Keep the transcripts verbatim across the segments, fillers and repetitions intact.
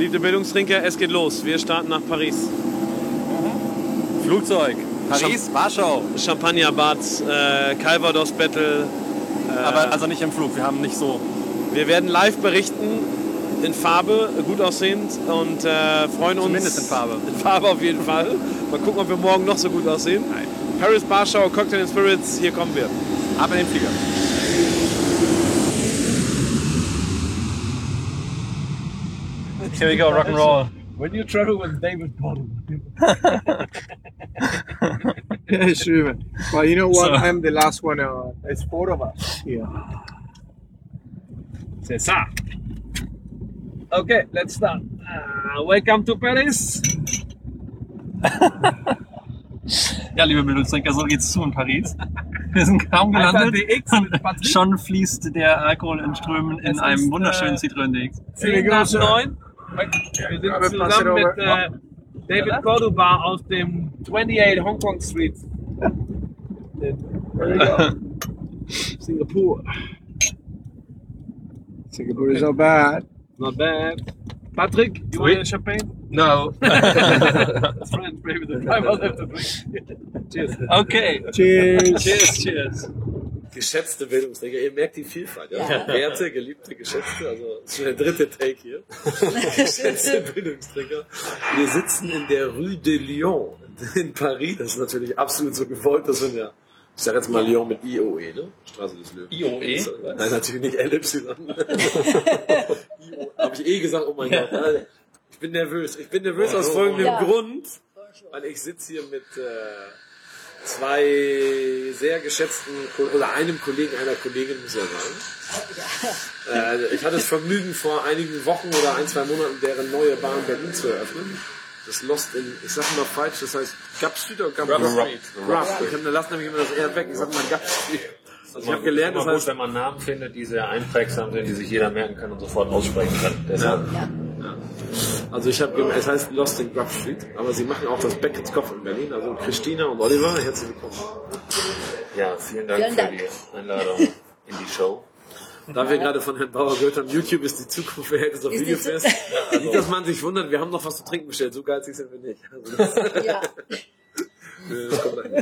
geliebte Bildungstrinker, es geht los. Wir starten nach Paris. Flugzeug. Paris, Champ- Warschau. Champagnerbad, äh, Calvados Battle. Äh, Aber also nicht im Flug, wir haben nicht so... Wir werden live berichten, in Farbe, gut aussehend und äh, freuen uns... Zumindest in Farbe. In Farbe auf jeden Fall. Mal gucken, ob wir morgen noch so gut aussehen. Nein. Paris, Warschau, Cocktail and Spirits, hier kommen wir. Ab in den Flieger. Here we go, rock and roll. When you travel with David Cordova. Yeah, sure. But you know what? So- I'm the last one. Uh, it's four of us here. C'est ça. Okay, let's start. Uh, welcome to Paris. Ja, liebe Bildungstrinker, so geht's zu in Paris. Wir sind kaum gelandet D X mit Patrick. schon fließt der Alkohol in Strömen in Es einem ist, wunderschönen äh, Citroën D X. zehn nach neun. Wir Aber sind pass it zusammen over. mit äh, David Cordova aus dem achtundzwanzig Hong Kong Street. Singapore. Singapore is not bad. Not bad. Patrick, you want a champagne? No. Friend, maybe the drivers have to drink. Cheers. Okay. Cheers. Cheers, cheers. Geschätzte Bildungsträger, ihr merkt die Vielfalt. Ja? Ja. Werte, geliebte, geschätzte, also das ist schon der dritte Take hier. Geschätzte Bildungsträger. Wir sitzen in der Rue de Lyon in Paris. Das ist natürlich absolut so gewollt, dass wir ja, ich sag jetzt mal Lyon mit I O E, ne? Straße des Löwen. I O E? Nein, natürlich nicht L Y. Habe ich eh gesagt, oh mein Gott. Ich bin nervös. Ich bin nervös aus folgendem Ja. Grund, weil ich sitze hier mit äh, zwei sehr geschätzten, Ko- oder einem Kollegen, einer Kollegin, muss ich ja sagen. Äh, ich hatte das Vergnügen, vor einigen Wochen oder ein, zwei Monaten deren neue Bar in Berlin zu eröffnen. Das Lost in, ich sag mal falsch, das heißt Gap Street oder Gap Street? Grub. Ich hab, da lassen nämlich immer das eher weg, ich sag mal Gap Street. Also ich habe gelernt, das ist immer gut, heißt, wenn man Namen findet, die sehr einprägsam sind, die sich jeder merken kann und sofort aussprechen kann. Deshalb. ja. Also ich habe, es heißt Lost in Grub Street, aber sie machen auch das Beckett's Coffee in Berlin, also Christina und Oliver, herzlich willkommen. Ja, vielen Dank Vielen für Dank. die Einladung in die Show. Da wir gerade von Herrn Bauer gehört haben, YouTube ist die Zukunft, wer hält es auf Ist Video die Zu- fest. Nicht, dass man sich wundert, wir haben noch was zu trinken bestellt, so geizig sind wir nicht. Also das, Ja. das kommt dahin.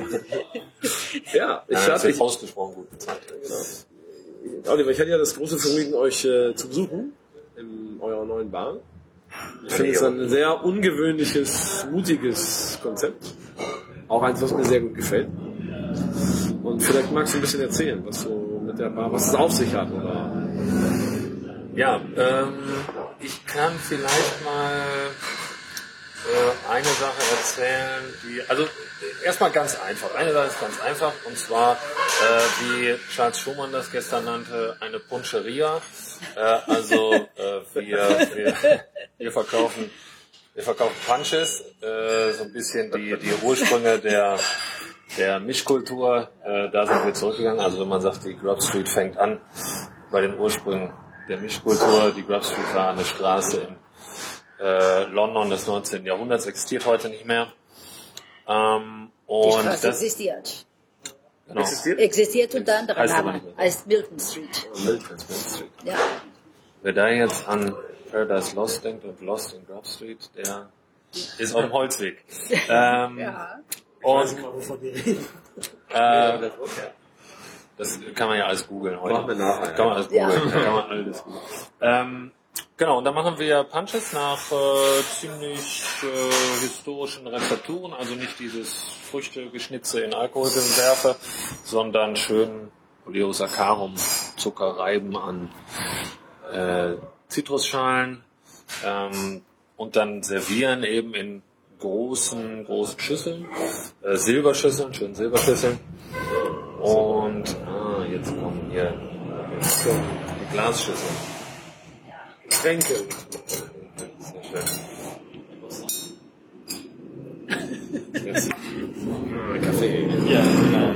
Ja, ich Ja, das hatte, ist ich, ausgesprochen gut bezahlt. Oliver, ich hatte ja das große Vergnügen, euch äh, zu besuchen in eurer neuen Bar. Ich finde es ein sehr ungewöhnliches, mutiges Konzept. Auch eins, was mir sehr gut gefällt. Und vielleicht magst du ein bisschen erzählen, was so mit der Bar, was es auf sich hat, oder? Ja, ähm, ich kann vielleicht mal äh, eine Sache erzählen, die, also äh, erstmal ganz einfach. Eine Sache ist ganz einfach, und zwar, äh, wie Charles Schumann das gestern nannte, eine Puncheria. Äh, also äh, wir, wir, wir verkaufen wir verkaufen Punches, äh, so ein bisschen die, die Ursprünge der der Mischkultur, äh, da sind wir zurückgegangen. Also wenn man sagt, die Grub Street fängt an bei den Ursprüngen der Mischkultur. Die Grub Street war eine Straße in äh, London des neunzehnten Jahrhunderts, existiert heute nicht mehr. Ähm, Die und Straße das existiert. genau, Existiert? Existiert unter anderem Heißt aber Name. nicht mehr. Heißt Milton Street. Milton Street. Ja. Wer da jetzt an Paradise Lost denkt und Lost in Grub Street, der ist auf dem Holzweg. Ähm, Ja. Und wovon wir reden. äh, das kann man ja alles googeln heute. Machen wir nachher, Kann man alles Ja. googeln. Da kann man alles googeln. Ähm, genau, und dann machen wir Punches nach äh, ziemlich äh, historischen Rezepturen, also nicht dieses Früchtegeschnitze in Alkoholwerfe, sondern schön Oleosacharum, Zuckerreiben an äh, Zitrusschalen ähm, und dann servieren eben in großen, großen Schüsseln, äh, Silberschüsseln, schön Silberschüsseln. Und ah, jetzt kommen hier die Glasschüsseln. Tränke. Sehr schön. Jetzt. Kaffee. Ja, genau.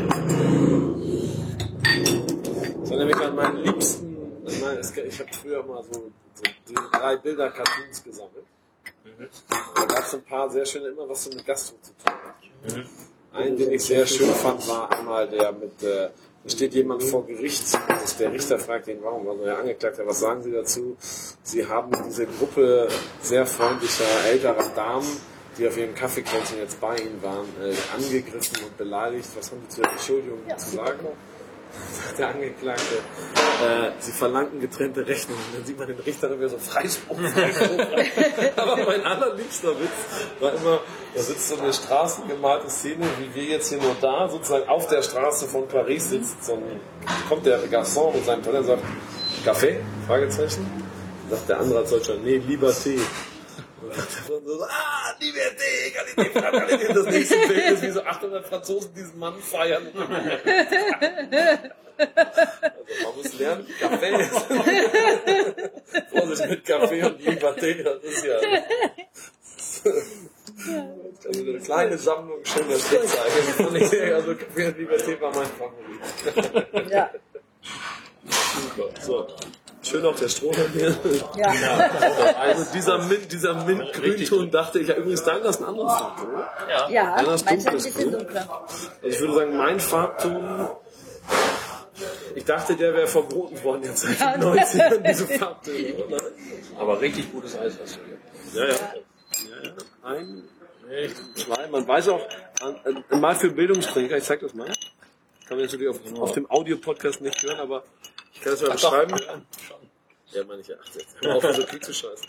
Das war nämlich an meinen liebsten, ich meine, es- ich habe früher mal so, so drei Bilder-Cartoons gesammelt. Da gab es ein paar sehr schöne, immer was so mit Gastro zu tun hat. Einen, den ich sehr schön fand, war einmal der mit äh, Da steht jemand vor Gericht, also der Richter fragt ihn, warum, also der Angeklagte, was sagen Sie dazu? Sie haben diese Gruppe sehr freundlicher, älterer Damen, die auf ihrem Kaffeekränzchen jetzt bei Ihnen waren, äh, angegriffen und beleidigt. Was haben Sie zu der Beschuldigung Ja, zu sagen? Sagt der Angeklagte, äh, sie verlangten getrennte Rechnungen. Dann sieht man den Richter wieder so Freispruch, Freispruch. Aber mein allerliebster Witz war immer, da sitzt so eine straßengemalte Szene, wie wir jetzt hier nur da, sozusagen auf der Straße von Paris sitzt, so ein, kommt der Garçon mit seinem Teller und sagt, Kaffee? Fragezeichen. Dann sagt der andere als Deutscher, nee, lieber Tee. Und dann sagt der so, ah, Liberté, Qualité, Qualité. Das nächste Bild ist, wie so achthundert Franzosen diesen Mann feiern. Also man muss lernen, Kaffee. Vorsicht mit Kaffee und Liberté, das ist ja... Also eine kleine Sammlung schöner Witze. Also Kaffee und Liberté war mein Favorit. Ja. Super. So. Schön auf der Strohhalm hier. Ja. Also dieser Mint, dieser Mint-Grünton dachte ich, ja übrigens dein das ist ein anderes Farbton, oder? Ja. Ja, Dann hast du meins ist ein dunkles bisschen Grün. dunkler. Also ich würde sagen, mein Farbton, ich dachte, der wäre verboten worden jetzt seit den neunzigern, diese Farbtöne, oder? Aber richtig gutes Eis hast du hier. Ja, ja. ja, ja. Ein, zwei, man weiß auch, äh, mal für Bildungstrinker, ich zeig das mal. Kann man natürlich auf, auf dem Audio-Podcast nicht hören, aber ich kann es mal beschreiben. Ja, meine ich ja. Ach, jetzt hör mal auf, so viel zu scheißen.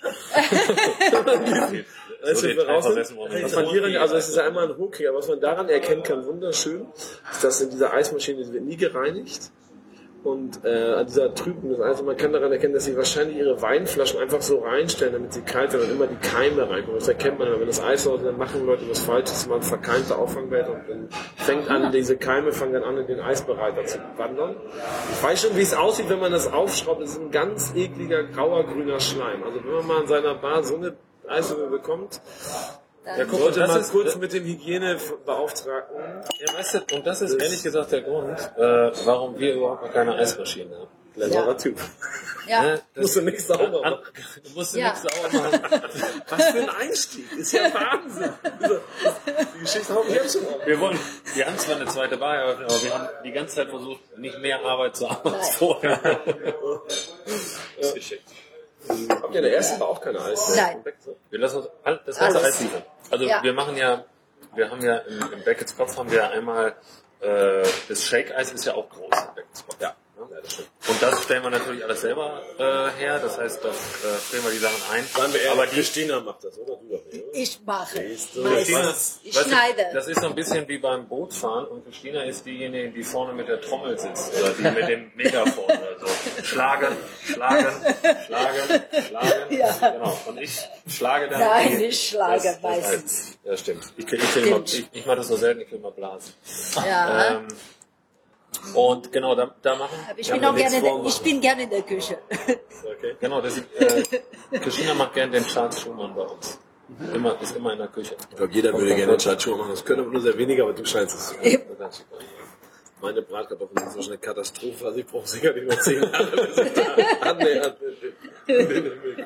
Weißt du, was man hier, also es ist ja einmal ein Hockey, aber was man daran erkennen kann, wunderschön, ist, dass in dieser Eismaschine, die wird nie gereinigt. Und äh, an dieser Trübnis, also man kann daran erkennen, dass sie wahrscheinlich ihre Weinflaschen einfach so reinstellen, damit sie kalt werden und immer die Keime reinkommen. Das erkennt man, wenn das Eis aus, dann machen Leute was Falsches, man verkeimte Auffangwerte und dann fängt an, diese Keime fangen dann an, in den Eisbereiter zu wandern. Ich weiß schon, wie es aussieht, wenn man das aufschraubt. Das ist ein ganz ekliger, grauer, grüner Schleim. Also wenn man mal in seiner Bar so eine Eiswürfel bekommt, Dann sollte das man ist- kurz mit dem Hygienebeauftragten. Ja, weißt du, und das ist ehrlich gesagt der Grund, äh, warum wir überhaupt noch keine Eismaschine haben. Cleverer Typ. ja. Ne? Das- Musst du nicht sauber An- machen. Du musst Ja. nichts sauber machen. Was für ein Einstieg. Ist ja Wahnsinn. Also, die Geschichte haben wir jetzt schon mal. Wir wollen, wir haben zwar eine zweite Bar eröffnet, aber wir haben die ganze Zeit versucht, nicht mehr Arbeit zu haben als Nein. vorher. Das ist geschickt. Habt ihr in der ersten Bar auch keine Eis? Nein. Wir lassen uns all- das ganze Alles. Eis liefern. Also Ja. wir machen ja, wir haben ja im, im Beckett's Kopf haben wir einmal, äh, das Shake-Eis ist ja auch groß im Beckett's Kopf. Ja. Und das stellen wir natürlich alles selber äh, her, das heißt, das äh, frieren wir die Sachen ein. Seien wir ehrlich, Aber die Christina macht das, oder? Du doch nicht, oder? Ich mache. du, Christina, Meistens. Ich weißt du, schneide. das ist so ein bisschen wie beim Bootfahren und Christina ist diejenige, die vorne mit der Trommel sitzt oder die mit dem Megafon oder so. Schlagen, schlagen, schlagen, schlagen. Ja. Genau. Und ich schlage dann. Nein, die- ich schlage das- das meistens. Eis. Ja, stimmt. Ich, ich, ich, immer, Stimmt. ich, ich mache das so selten, ich will mal blasen. Ja. Ähm, und genau, da, da machen Aber ich da bin haben auch wir gerne, nichts in der, ich vormachen. bin gerne in der Küche. Okay. Genau, das ist, äh, Christina macht gerne den Charles Schumann bei uns. Immer, ist immer in der Küche. Ich glaube, jeder würde gerne Chacho machen. Das können aber nur sehr wenige, aber du scheinst es. Meine Bratkartoffeln sind so schon eine Katastrophe. Also ich brauche sicherlich noch zehn Jahre, bis ich da annähernd in den Himmel komme.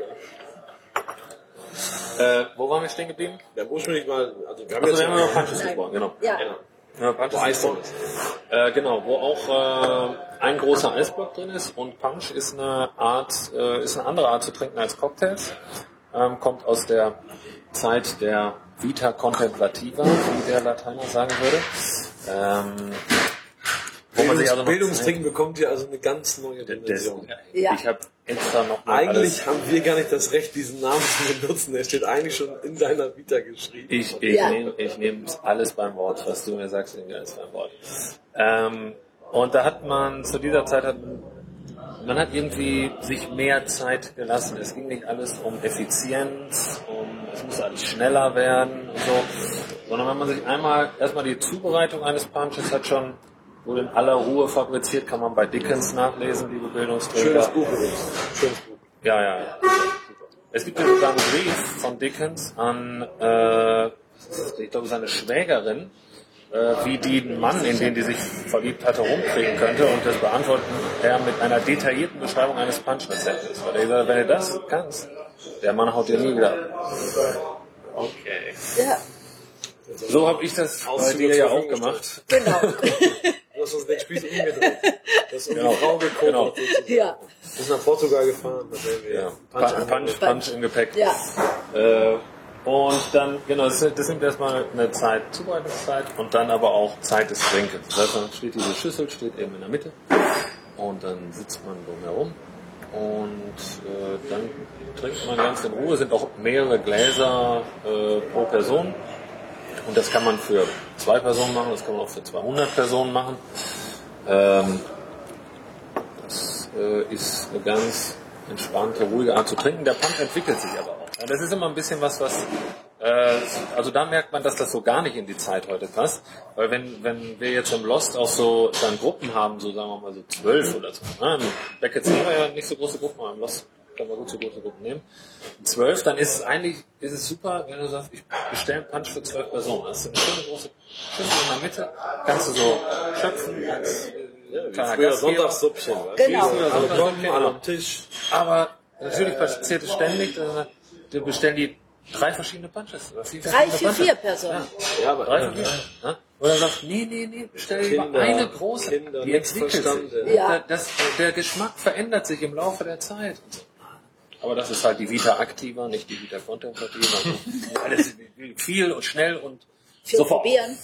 Äh, wo waren wir stehen geblieben? Wir haben ursprünglich mal, also wir haben Also jetzt wir haben über ja, Punches gesprochen, genau. Ja. Ja, Punch Wo ist Eis voll. drin ist. Äh, genau, wo auch äh, ein großer Eisblock drin ist und Punch ist eine Art, äh, ist eine andere Art zu trinken als Cocktails. Ähm, kommt aus der Zeit der Vita Contemplativa, wie der Lateiner sagen würde. Ähm, wo man sich also noch Bildungstrinken bekommt hier also eine ganz neue Das, Dimension. Ja. ich habe extra noch mal Eigentlich alles. haben wir gar nicht das Recht, diesen Namen zu benutzen. Der steht eigentlich schon in deiner Vita geschrieben. Ich, ich Ja. nehme ich nehm alles beim Wort, was du mir sagst, nehme ich alles beim Wort. Ähm, und da hat man, zu dieser Zeit hat man hat irgendwie sich mehr Zeit gelassen. Es ging nicht alles um Effizienz, um, es musste alles schneller werden und so. Sondern wenn man sich einmal, erstmal die Zubereitung eines Punches hat schon, wurde in aller Ruhe fabriziert, kann man bei Dickens nachlesen, liebe Bildungsträger. Schönes Buch übrigens. Schönes Buch. Ja, ja, ja. Es gibt ja sogar einen Brief von Dickens an, äh, ich glaube, seine Schwägerin, äh, wie die den Mann, in den die sich verliebt hatte, rumkriegen könnte. Und das beantwortet er mit einer detaillierten Beschreibung eines Punch-Rezeptes. Weil er gesagt hat, wenn du das kannst, der Mann haut dir nie wieder ab. Okay. Ja, So habe ich das bei dir ja auch gemacht. genau. Du hast du den Spieß umgedreht. Das ist um Genau. die Frau gekocht. Genau. sozusagen. Ja. Ist nach Portugal gefahren. Da werden wir Ja. Punch, Punch, Punch, Punch, Punch im Gepäck. Ja. Äh, und dann, genau, das, das nimmt erstmal eine Zeit, Zubereitungszeit und dann aber auch Zeit des Trinkens. Das heißt, dann steht diese Schüssel, steht eben in der Mitte und dann sitzt man drumherum und äh, dann trinkt man ganz in Ruhe. Es sind auch mehrere Gläser äh, pro Person und das kann man für zwei Personen machen, das kann man auch für zweihundert Personen machen. Ähm, das äh, ist eine ganz entspannte, ruhige Art zu trinken. Der Punch entwickelt sich aber auch. Ja, das ist immer ein bisschen was, was äh, also da merkt man, dass das so gar nicht in die Zeit heute passt. Weil wenn wenn wir jetzt im Lost auch so dann Gruppen haben, so sagen wir mal so zwölf oder so. Ne? Im Beckett haben wir ja nicht so große Gruppen, aber im Lost können wir gut so große Gruppen nehmen. Zwölf, dann ist es eigentlich ist es super, wenn du sagst, ich bestelle einen Punch für zwölf Personen. Das ist eine schöne große Schüssel in der Mitte, kannst du so schöpfen als Ja, wie kleiner früher Gastgeber. Sonntagssuppchen. weißt du? Genau. Alle Also, kommen, alle am Tisch. Aber natürlich passiert es ständig, äh, die bestellen die drei verschiedene Punches. Oder vier Drei, verschiedene vier, Punches. vier Personen. Ja, aber Drei ja, verschiedene. Ja. Oder sagt, nee, nee, nee, bestell lieber Kinder, eine große. Kinder, die nichts entwickelt sich. verstanden. Ja. Der, das, der Geschmack verändert sich im Laufe der Zeit. Aber das ist halt die Vita Activa, nicht die Vita Contemplativa. Alles viel und schnell und Viel sofort. probieren.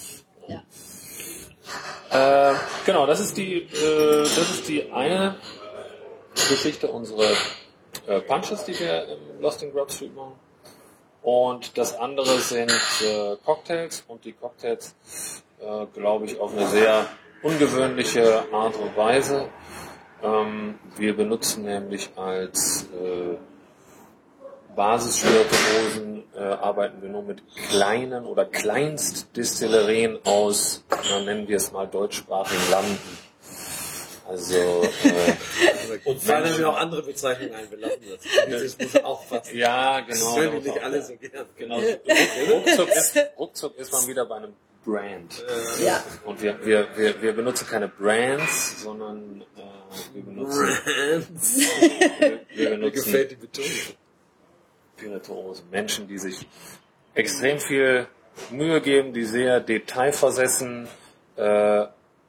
Ja. Äh, genau, das ist die, äh, das ist die eine Geschichte, unsere äh, Punches, die wir im Lost in Grub Street machen. Und das andere sind äh, Cocktails und die Cocktails, äh, glaube ich, auf eine sehr ungewöhnliche Art und Weise. Ähm, wir benutzen nämlich als äh, Basisspirituosen äh, arbeiten wir nur mit kleinen oder Kleinstdestillerien aus, na, nennen wir es mal deutschsprachigen Landen. Also äh, Und fallen mir auch andere Bezeichnungen ein, wir lassen das. Das muss auch passen. ja, Das genau. hören die nicht alle so gern. Genau. Ruckzuck ist, ruckzuck ist man wieder bei einem Brand. Ja. Und wir, wir, wir, wir benutzen keine Brands, sondern äh, wir benutzen, wir, wir Mir benutzen gefällt die Betonung. Spirituosen. Menschen, die sich extrem viel Mühe geben, die sehr detailversessen äh,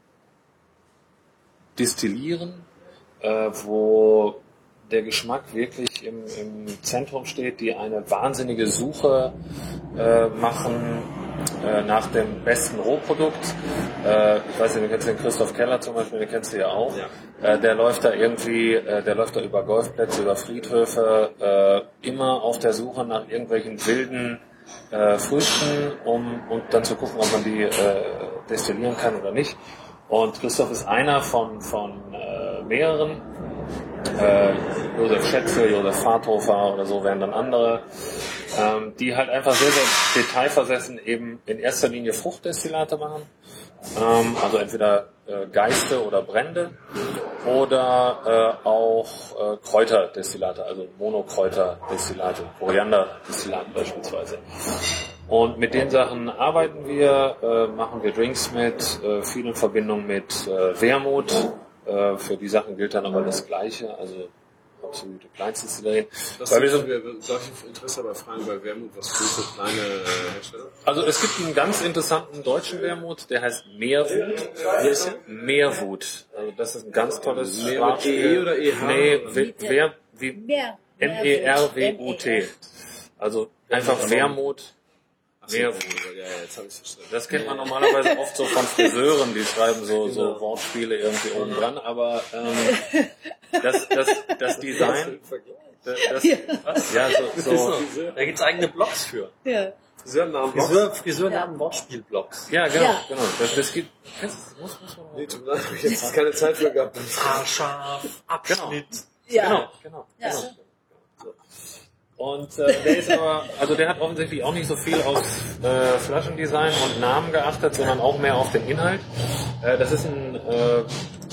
destillieren, äh, wo der Geschmack wirklich im, im Zentrum steht, die eine wahnsinnige Suche äh, machen äh, nach dem besten Rohprodukt. Äh, ich weiß nicht, du kennst den Christoph Keller zum Beispiel, den kennst du ja auch. Ja. Äh, der läuft da irgendwie, äh, der läuft da über Golfplätze, über Friedhöfe, äh, immer auf der Suche nach irgendwelchen wilden äh, Früchten, um und dann zu gucken, ob man die äh, destillieren kann oder nicht. Und Christoph ist einer von, von äh, mehreren. Äh, Josef Schätze, Josef Fahrthofer oder so wären dann andere, ähm, die halt einfach sehr, sehr detailversessen eben in erster Linie Fruchtdestillate machen. Ähm, also entweder äh, Geiste oder Brände oder äh, auch äh, Kräuterdestillate, also Monokräuterdestillate, Korianderdestillate beispielsweise. Und mit den Sachen arbeiten wir, äh, machen wir Drinks mit, äh, viel in Verbindung mit äh, Wermut. Äh, für die Sachen gilt dann aber das Gleiche, also absolute Kleinstdestillerien. Das Weil wir so, darf ich Interesse aber fragen, bei Wermut, was tust du kleine äh, Hersteller? also es gibt einen ganz interessanten deutschen Wermut, der heißt Meerwut. Wie ist der? Meerwut. Also das ist ein ganz tolles Mehr mit Sprachspiel. E oder E H? Nee, Oder? we- wer, wie Mehr. M E R W U T. Also einfach Wermut. Meerwut. Ja, ja, jetzt habe ich es verstanden. Das kennt man normalerweise oft so von Friseuren, die schreiben so, so Genau. Wortspiele irgendwie oben dran, aber ähm, das, das, das Design, das, das, was? Ja, so, so, Da gibt's eigene Blogs für. Ja. Friseurnamen. Friseur, Friseurnamen, Wortspiel-Blogs. ja, genau, Ja. genau. Das, das gibt, das muss, muss man Nee, tut mir leid, hab ich jetzt keine Zeit für gehabt. Haarscharf, Abschnitt. Ja. Genau, genau, Ja. genau. So. Und äh, der ist aber, also der hat offensichtlich auch nicht so viel auf äh, Flaschendesign und Namen geachtet, sondern auch mehr auf den Inhalt. Äh, das ist ein, äh,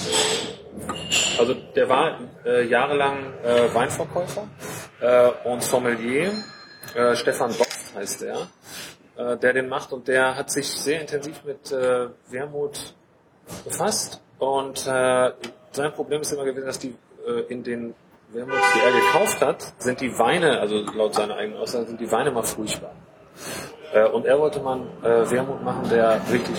also der war äh, jahrelang äh, Weinverkäufer äh, und Sommelier. Äh, Stefan Bost heißt der, äh, der den macht und der hat sich sehr intensiv mit äh, Wermut befasst und äh, sein Problem ist immer gewesen, dass die äh, in den Wermut, die er gekauft hat, sind die Weine, also laut seiner eigenen Aussage, sind die Weine mal furchtbar. Äh, und er wollte mal äh, Wermut machen, der wirklich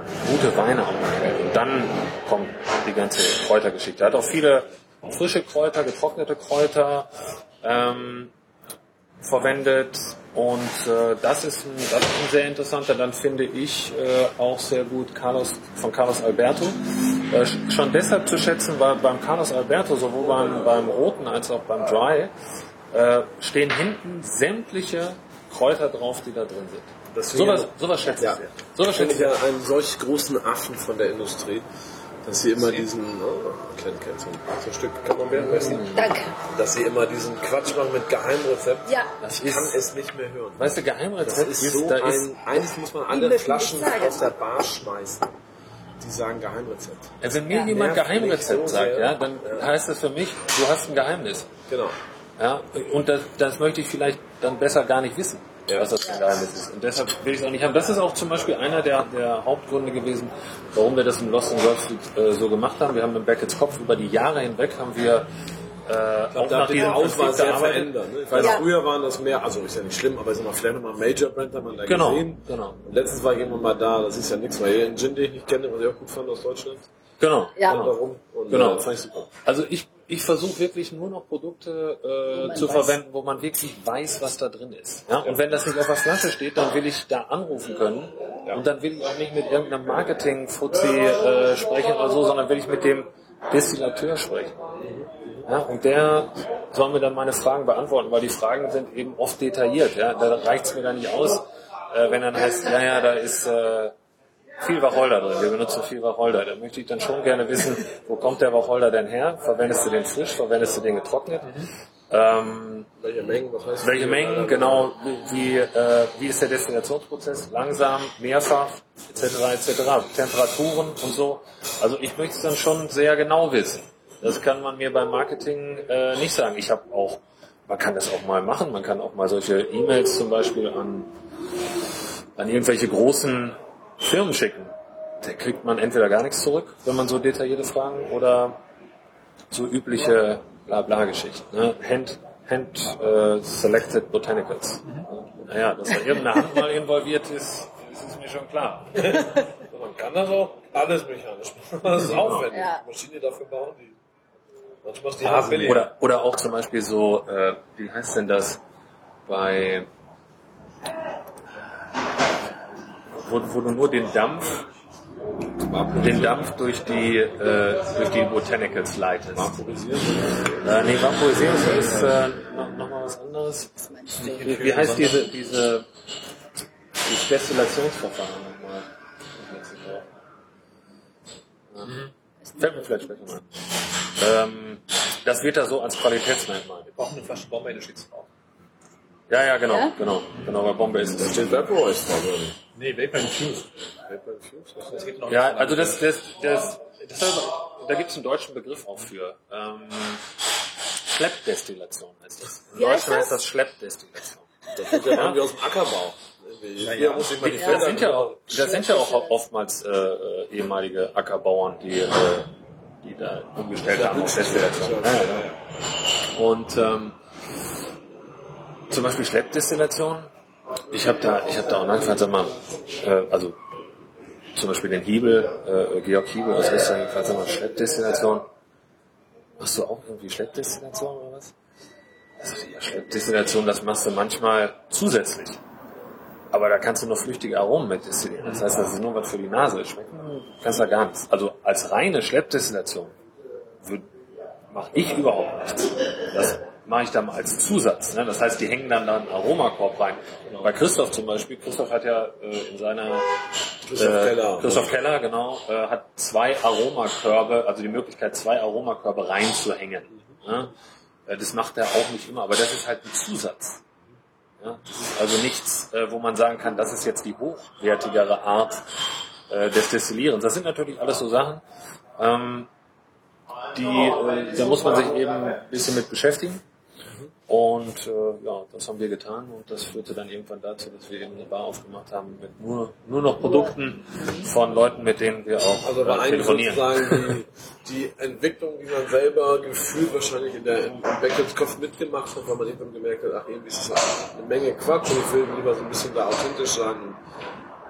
gute Weine abgeklärt. Und dann kommt die ganze Kräutergeschichte. Er hat auch viele frische Kräuter, getrocknete Kräuter ähm, verwendet. Und äh, das, ist ein, das ist ein sehr interessanter. Dann finde ich äh, auch sehr gut Carlos, von Carlos Alberto. Äh, schon deshalb zu schätzen, weil beim Carlos Alberto, sowohl beim, beim Roten als auch beim Dry, äh, stehen hinten sämtliche Kräuter drauf, die da drin sind. Das Sowas, sowas schätze ich ja. sehr. Sowas finde schätze ich ich ja einen solch großen Affen von der Industrie, dass sie immer diesen, oh, kleinen Kätzchen, so ein Stück kann man werden essen, Danke. dass sie immer diesen Quatsch machen mit Geheimrezept. Ja. Ich kann es nicht mehr hören. Weißt du, Das Geheimrezept ist ist, so da ein, ist, eigentlich muss man Die alle müssen Flaschen nichts sagen. aus der Bar schmeißen. Die sagen Geheimrezept. also wenn mir Ja. jemand Nervt mich Geheimrezept so sagt, sehr. ja, dann Ja. heißt das für mich, du hast ein Geheimnis. Genau. Ja, und das, das möchte ich vielleicht dann besser gar nicht wissen, Ja. was das für ein Geheimnis ist. Und deshalb will ich es auch nicht haben. Das ist auch zum Beispiel einer der, der Hauptgründe gewesen, warum wir das im Lost in Golf äh, so gemacht haben. Wir haben im Beckett's Kopf über die Jahre hinweg haben wir äh, auch Da nach hat die diesem Auswahl Prinzip sehr gearbeitet. verändert. Ne? Weil Ja. früher waren das mehr, also ist ja nicht schlimm, aber ist immer vielleicht nochmal Major Brand hat man da Genau, gesehen. genau. Und letztens war ich irgendwann mal da, das ist ja nichts, weil ein Gin, den ich nicht kenne, was ich auch gut fand aus Deutschland. Genau. Ja. Und warum? Und Genau. äh, fand ich super. Also ich, ich versuche wirklich nur noch Produkte äh, man zu weiß. verwenden, wo man wirklich weiß, was da drin ist. Ja? Und wenn das nicht auf der Flasche steht, dann will ich da anrufen können. Und dann will ich auch nicht mit irgendeinem Marketing-Fuzzi äh, sprechen oder so, sondern will ich mit dem Destillateur sprechen. Ja? Und der soll mir dann meine Fragen beantworten, weil die Fragen sind eben oft detailliert. Ja? Da reicht es mir da nicht aus, äh, wenn dann heißt, ja, ja, da ist... Äh, viel Wacholder drin. Wir benutzen viel Wacholder. Da möchte ich dann schon gerne wissen, wo kommt der Wacholder denn her? Verwendest du den frisch? Verwendest du den getrocknet? Ähm, Welche Mengen, was heißt welche das? Mengen? Genau. Wie, äh, wie ist der Destillationsprozess? Langsam, mehrfach, et cetera et cetera. Temperaturen und so. Also ich möchte es dann schon sehr genau wissen. Das kann man mir beim Marketing äh, nicht sagen. Ich habe auch, man kann das auch mal machen. Man kann auch mal solche E-Mails zum Beispiel an, an irgendwelche großen Firmen schicken. Da kriegt man entweder gar nichts zurück, wenn man so detaillierte Fragen, oder so übliche Blabla-Geschichten. Ne? Hand, hand äh, selected botanicals. Naja, dass da irgendeine Hand mal involviert ist, das ist mir schon klar. Man kann das auch alles mechanisch machen. Das ist aufwendig. Ja. Maschine dafür bauen, die manchmal ist die Hart billig. Oder, oder auch zum Beispiel so, äh, wie heißt denn das bei, wo, wo du nur den Dampf, den Dampf durch die, äh, durch die Botanicals leitest. Vaporisieren. Äh, nee, Vaporisieren ist äh, noch, noch mal was anderes. Wie, wie heißt diese, diese, dieses Destillationsverfahren nochmal? Ja. Fällt mir vielleicht später mal. Ähm, das wird da so als Qualitätsmerkmal. Wir brauchen eine Flasche Bombay, da steht's drauf. Ja, ja, genau, Ja? genau, genau, bei Bombay ist Da es. steht Vaporize drauf, oder nicht? Nee, Vapor Infused. Vapor Infused, was Das geht noch Ja, also das, das, das, das, das da gibt es einen deutschen Begriff auch für. Ähm, Schleppdestillation heißt das. Im Wie heißt Deutschen heißt das? das Schleppdestillation. Das sind ja irgendwie aus dem Ackerbau. Früher muss ich mal die Das Felder sind ja auch, das sind ja auch oftmals äh, äh, ehemalige Ackerbauern, die, äh, die da umgestellt haben auf Destillation. Ja, ja, ja. Und ähm, zum Beispiel Schleppdestillation. Ich habe da, ich habe da auch nachgefragt, sag mal, äh, also zum Beispiel den Hiebel, äh, Georg Hiebel aus Österreich, gefragt, sag mal, Schleppdestillation. Machst du auch irgendwie Schleppdestillation oder was? Also, ja, Schleppdestillation, das machst du manchmal zusätzlich. Aber da kannst du nur flüchtige Aromen mit destillieren. Das heißt, das ist nur was für die Nase. Schmecken kannst du da gar nichts. Also als reine Schleppdestillation mache ich überhaupt nichts. Das mache ich dann als Zusatz. Ne? Das heißt, die hängen dann da einen Aromakorb rein. Bei Christoph zum Beispiel, Christoph hat ja äh, in seiner Christoph äh, Keller. Christoph Keller, genau, äh, hat zwei Aromakörbe, also die Möglichkeit, zwei Aromakörbe reinzuhängen. Ne? Äh, das macht er auch nicht immer, aber das ist halt ein Zusatz. Ja, das ist also nichts, äh, wo man sagen kann, das ist jetzt die hochwertigere Art äh, des Destillierens. Das sind natürlich alles so Sachen, ähm, die, äh, da muss man sich eben ein bisschen mit beschäftigen. Und äh, ja, das haben wir getan und das führte dann irgendwann dazu, dass wir eben eine Bar aufgemacht haben mit nur, nur noch Produkten von Leuten, mit denen wir auch Also war äh, eigentlich telefonieren. sozusagen die, die Entwicklung, die man selber gefühlt wahrscheinlich in der im Beckett's Kopf mitgemacht hat, weil man irgendwann gemerkt hat, ach irgendwie ist das eine Menge Quatsch und ich will lieber so ein bisschen da authentisch sein.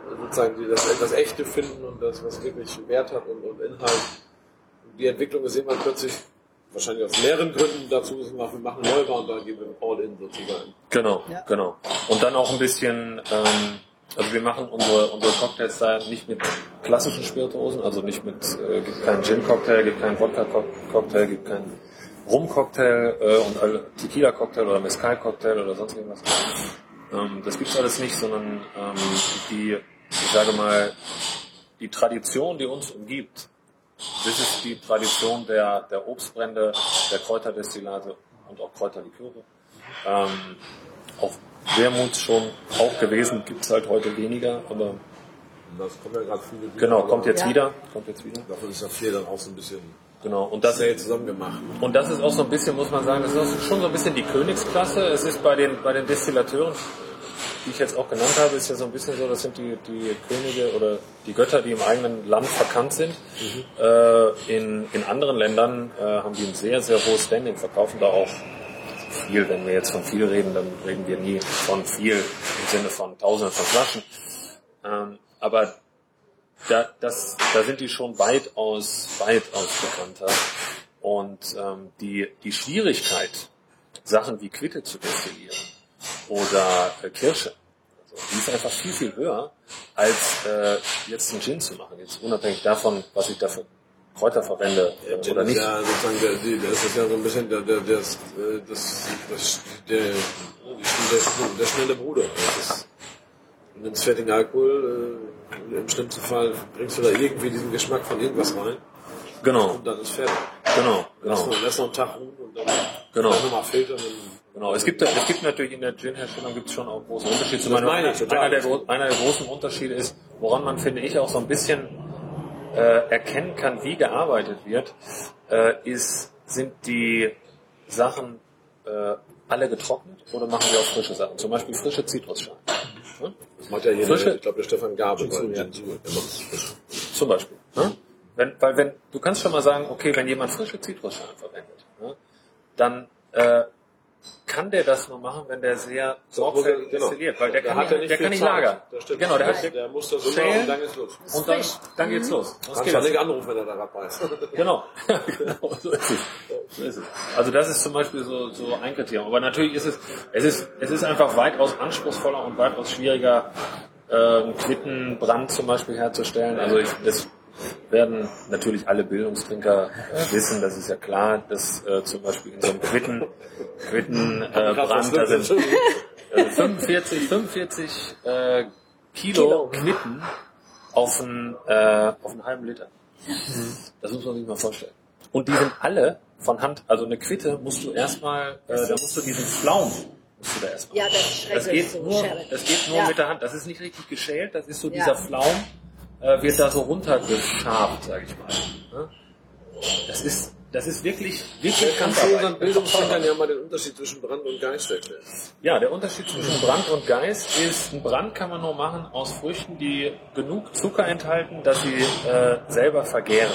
sozusagen die, das, das Echte finden und das, was wirklich Wert hat und, und Inhalt. Und die Entwicklung ist irgendwann plötzlich, wahrscheinlich aus mehreren Gründen dazu, dass wir machen Neubau und da gehen wir all in sozusagen. Genau, Ja. genau. Und dann auch ein bisschen, ähm, also wir machen unsere, unsere Cocktails da nicht mit klassischen Spirituosen, also nicht mit, äh, gibt keinen Gin-Cocktail, gibt keinen Wodka-Cocktail, gibt keinen Rum-Cocktail äh, und alle Tequila-Cocktail oder Mezcal-Cocktail oder sonst irgendwas. Ähm, das gibt's alles nicht, sondern ähm, die, ich sage mal, die Tradition, die uns umgibt, das ist die Tradition der, der Obstbrände, der Kräuterdestillate und auch Kräuterliköre. Ähm, auf Wermut schon auch gewesen, gibt's halt heute weniger, aber Das kommt ja gerade viel. genau, kommt jetzt Ja. wieder, kommt jetzt wieder. Davon ist ja viel dann auch so ein bisschen Genau, und das, schnell zusammen gemacht. und das ist auch so ein bisschen, muss man sagen, das ist auch schon so ein bisschen die Königsklasse. Es ist bei den, bei den Destillateuren, die ich jetzt auch genannt habe, ist ja so ein bisschen so, das sind die, die Könige oder die Götter, die im eigenen Land verkannt sind. Mhm. Äh, in, in anderen Ländern äh, haben die ein sehr, sehr hohes Standing, verkaufen da auch viel. Wenn wir jetzt von viel reden, dann reden wir nie von viel im Sinne von Tausenden von Flaschen. Ähm, aber da, das, da sind die schon weitaus, weitaus bekannter. Und ähm, die, die Schwierigkeit, Sachen wie Quitte zu destillieren oder äh, Kirsche, also, die ist einfach viel, viel höher, als äh, jetzt einen Gin zu machen. Jetzt unabhängig davon, was ich da für Kräuter verwende äh, Gin oder ist nicht. ja sozusagen, der, die, das ist ja so ein bisschen der, der, der, das, das, das, der, der, der schnelle Bruder. Das ist, du nimmst fertigen Alkohol, äh, im schlimmsten Fall bringst du da irgendwie diesen Geschmack von irgendwas rein Genau, und dann ist fertig. genau, Lass genau. noch, lass noch einen Tag ruhen und dann Genau. nochmal filtern. Und Genau, es gibt, es gibt natürlich in der Gin-Herstellung gibt es schon auch große Unterschiede. Zum Das Beispiel meine ich, total. einer, der, gro- einer der großen Unterschiede ist, woran man, finde ich, auch so ein bisschen äh, erkennen kann, wie gearbeitet wird, äh, ist, sind die Sachen äh, alle getrocknet oder machen wir auch frische Sachen? Zum Beispiel frische Zitrusschalen. Hm? das macht ja hier, Frische- der, ich glaube, der Stefan Gabe. Gin Sue, bei ja. Gin Sue, der macht das frisch. Zum Beispiel. Ne? Wenn, weil wenn, du kannst schon mal sagen, okay, wenn jemand frische Zitrusschalen verwendet, ne, dann äh, kann der das nur machen, wenn der sehr sorgfältig Genau. destilliert, weil der Da kann hat nicht, er nicht der viel kann nicht Zeit. lagern. Das stimmt. Genau, der Der- hat der muss das so schälen machen und dann geht's los. und dann, frisch. dann geht's los. Das Kannst geht du das. nicht anrufen, wenn er da rabbeißt. Genau. genau, so ist es. So ist es. Also das ist zum Beispiel so, so ein Kriterium. Aber natürlich ist es, es ist, es ist einfach weitaus anspruchsvoller und weitaus schwieriger, ähm, Quittenbrand zum Beispiel herzustellen. Also ich, das werden natürlich alle Bildungstrinker äh, wissen, das ist ja klar, dass äh, zum Beispiel in so einem Quitten, Quitten äh, Brand, da sind äh, fünfundvierzig, fünfundvierzig äh, Kilo Quitten auf einen, äh, auf einen halben Liter. Das muss man sich mal vorstellen. Und die sind alle von Hand, also eine Quitte musst du erstmal, äh, da musst du diesen Pflaum, musst du da erstmal. Ja, das ist schrecklich. Das geht so nur, schälen. das geht nur Ja. mit der Hand. Das ist nicht richtig geschält, das ist so Ja. dieser Pflaum, äh, wird da so runtergeschabt, sag ich mal. Ne? Das ist, das ist wirklich, wirklich Kannst du unseren Handarbeit. Bildungsträgern ja mal den Unterschied zwischen Brand und Geist erklären? Ja, der Unterschied zwischen Brand und Geist ist, ein Brand kann man nur machen aus Früchten, die genug Zucker enthalten, dass sie äh, selber vergären.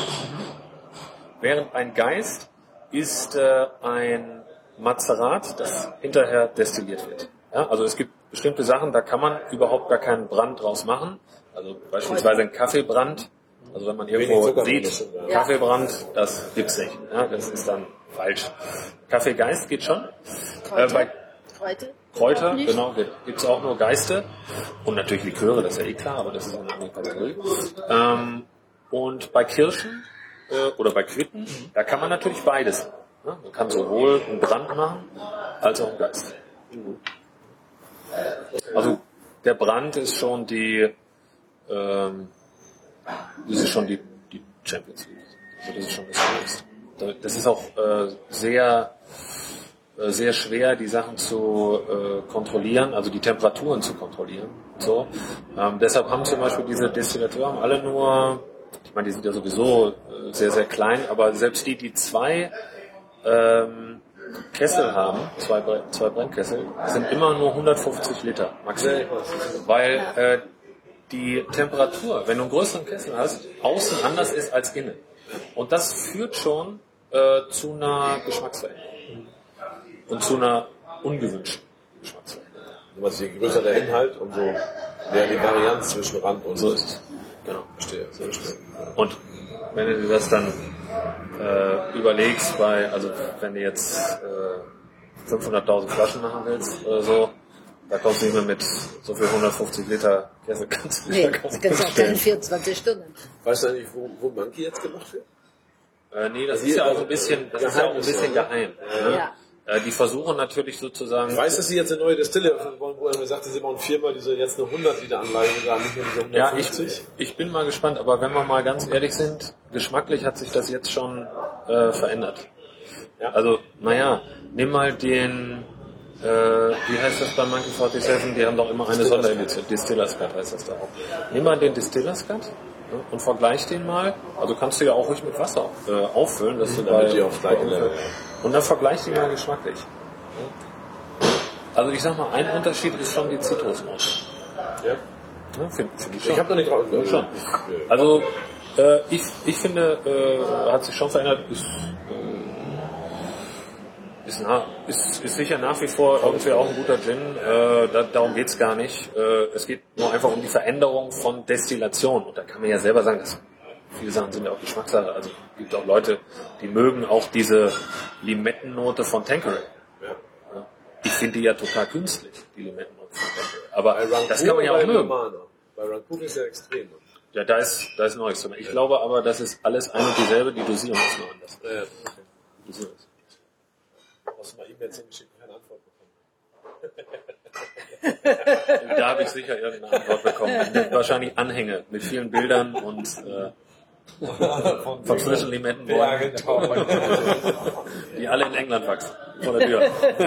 Während ein Geist ist äh, ein Mazerat, das hinterher destilliert wird. Ja, also es gibt bestimmte Sachen, da kann man überhaupt gar keinen Brand draus machen. Also beispielsweise ein Kaffeebrand. Also wenn man irgendwo Wenig Zucker sieht, drin, ja. Kaffeebrand, das gibt's nicht. Ja, das ist dann falsch. Kaffeegeist geht schon. Äh, bei Kräuter? Kräuter, Auch nicht? genau, gibt es auch nur Geiste. Und natürlich Liköre, das ist ja eh klar, aber das ist eine andere Kategorie. Ähm, und bei Kirschen äh, oder bei Quitten, da kann man natürlich beides machen. Ne? Man kann sowohl einen Brand machen, als auch einen Geist. Also der Brand ist schon die, ähm, das ist schon die, die Champions League. Also das ist schon das Größte. Das ist auch äh, sehr äh, sehr schwer, die Sachen zu äh, kontrollieren, also die Temperaturen zu kontrollieren. So, ähm, deshalb haben zum Beispiel diese Destillateure alle nur, ich meine, die sind ja sowieso äh, sehr sehr klein, aber selbst die, die zwei ähm, Kessel haben, zwei, Bre- zwei Brennkessel, sind immer nur hundertfünfzig Liter maximal, weil äh, die Temperatur, wenn du einen größeren Kessel hast, außen anders ist als innen. Und das führt schon äh, zu einer Geschmacksveränderung. Und zu einer ungewünschten Geschmacksveränderung. Was je größer der Inhalt, umso Ja, die Varianz zwischen Rand und So ist es. Genau. Verstehe. So verstehe. Und wenn du dir das dann äh, überlegst, bei, also wenn du jetzt äh, fünfhunderttausend Flaschen machen willst oder so, da kommst du nicht mehr mit so viel hundertfünfzig Liter Käse. Kannst du Nee, da das kannst du auch in vierundzwanzig Stunden. Weißt du eigentlich, wo, wo Monkey jetzt gemacht wird? Äh, nee, das Also ist ja hier, auch ein bisschen, das ist ja auch ein bisschen geheim. Ne? Ja. Äh, die versuchen natürlich sozusagen. Ich weiß, dass sie jetzt eine neue Destille öffnen wollen, wo er mir sagte, sie bauen viermal diese jetzt eine hundert Liter Anlage, gar nicht mehr diese Ja, hundertfünfzig. ich, ich bin mal gespannt, aber wenn wir mal ganz ehrlich sind, geschmacklich hat sich das jetzt schon äh, verändert. Ja. Also, naja, nimm mal den, äh, wie heißt das bei Monkey siebenundvierzig? Die haben doch immer eine Sonderedition, Distillers Cut heißt das da auch. Nimm mal den Distillers Cut ne, und vergleich den mal, also kannst du ja auch ruhig mit Wasser äh, auffüllen, dass du Damit bei, die aufs gleiche Level, ja. und dann vergleich die mal geschmacklich. Also ich sag mal, ein Unterschied ist schon die Zitrusnote. Ja. Ja, find, find ich Ich habe noch nicht drauf. Ja, schon. Also äh, ich, ich finde, äh, hat sich schon verändert. Ist, äh, ist, na, ist, ist sicher nach wie vor irgendwie auch ein guter Gin. Äh, da, darum geht's gar nicht. Äh, es geht nur einfach um die Veränderung von Destillation. Und da kann man ja selber sagen, dass viele Sachen sind ja auch Geschmackssache. Also es gibt auch Leute, die mögen auch diese Limettennote von Tanqueray. Ja. Ja. Ich finde die ja total künstlich, die Limettennote von Tanqueray. Aber Bei das kann man ja auch mögen. Romana. Bei Rancoon ist ja extrem. Ja, da ist, da ist Neues drin. Ich glaube aber, das ist alles ein und dieselbe, die Dosierung ist nur anders. Ja, ja, okay. Die Dosierung ist- Hast du mal E-Mails hingeschickt, keine Antwort bekommen? Da habe ich sicher irgendeine Antwort bekommen. Mit wahrscheinlich Anhänge mit vielen Bildern und äh, von frischen Limettenbäumen, die alle in England wachsen. Vor der Tür.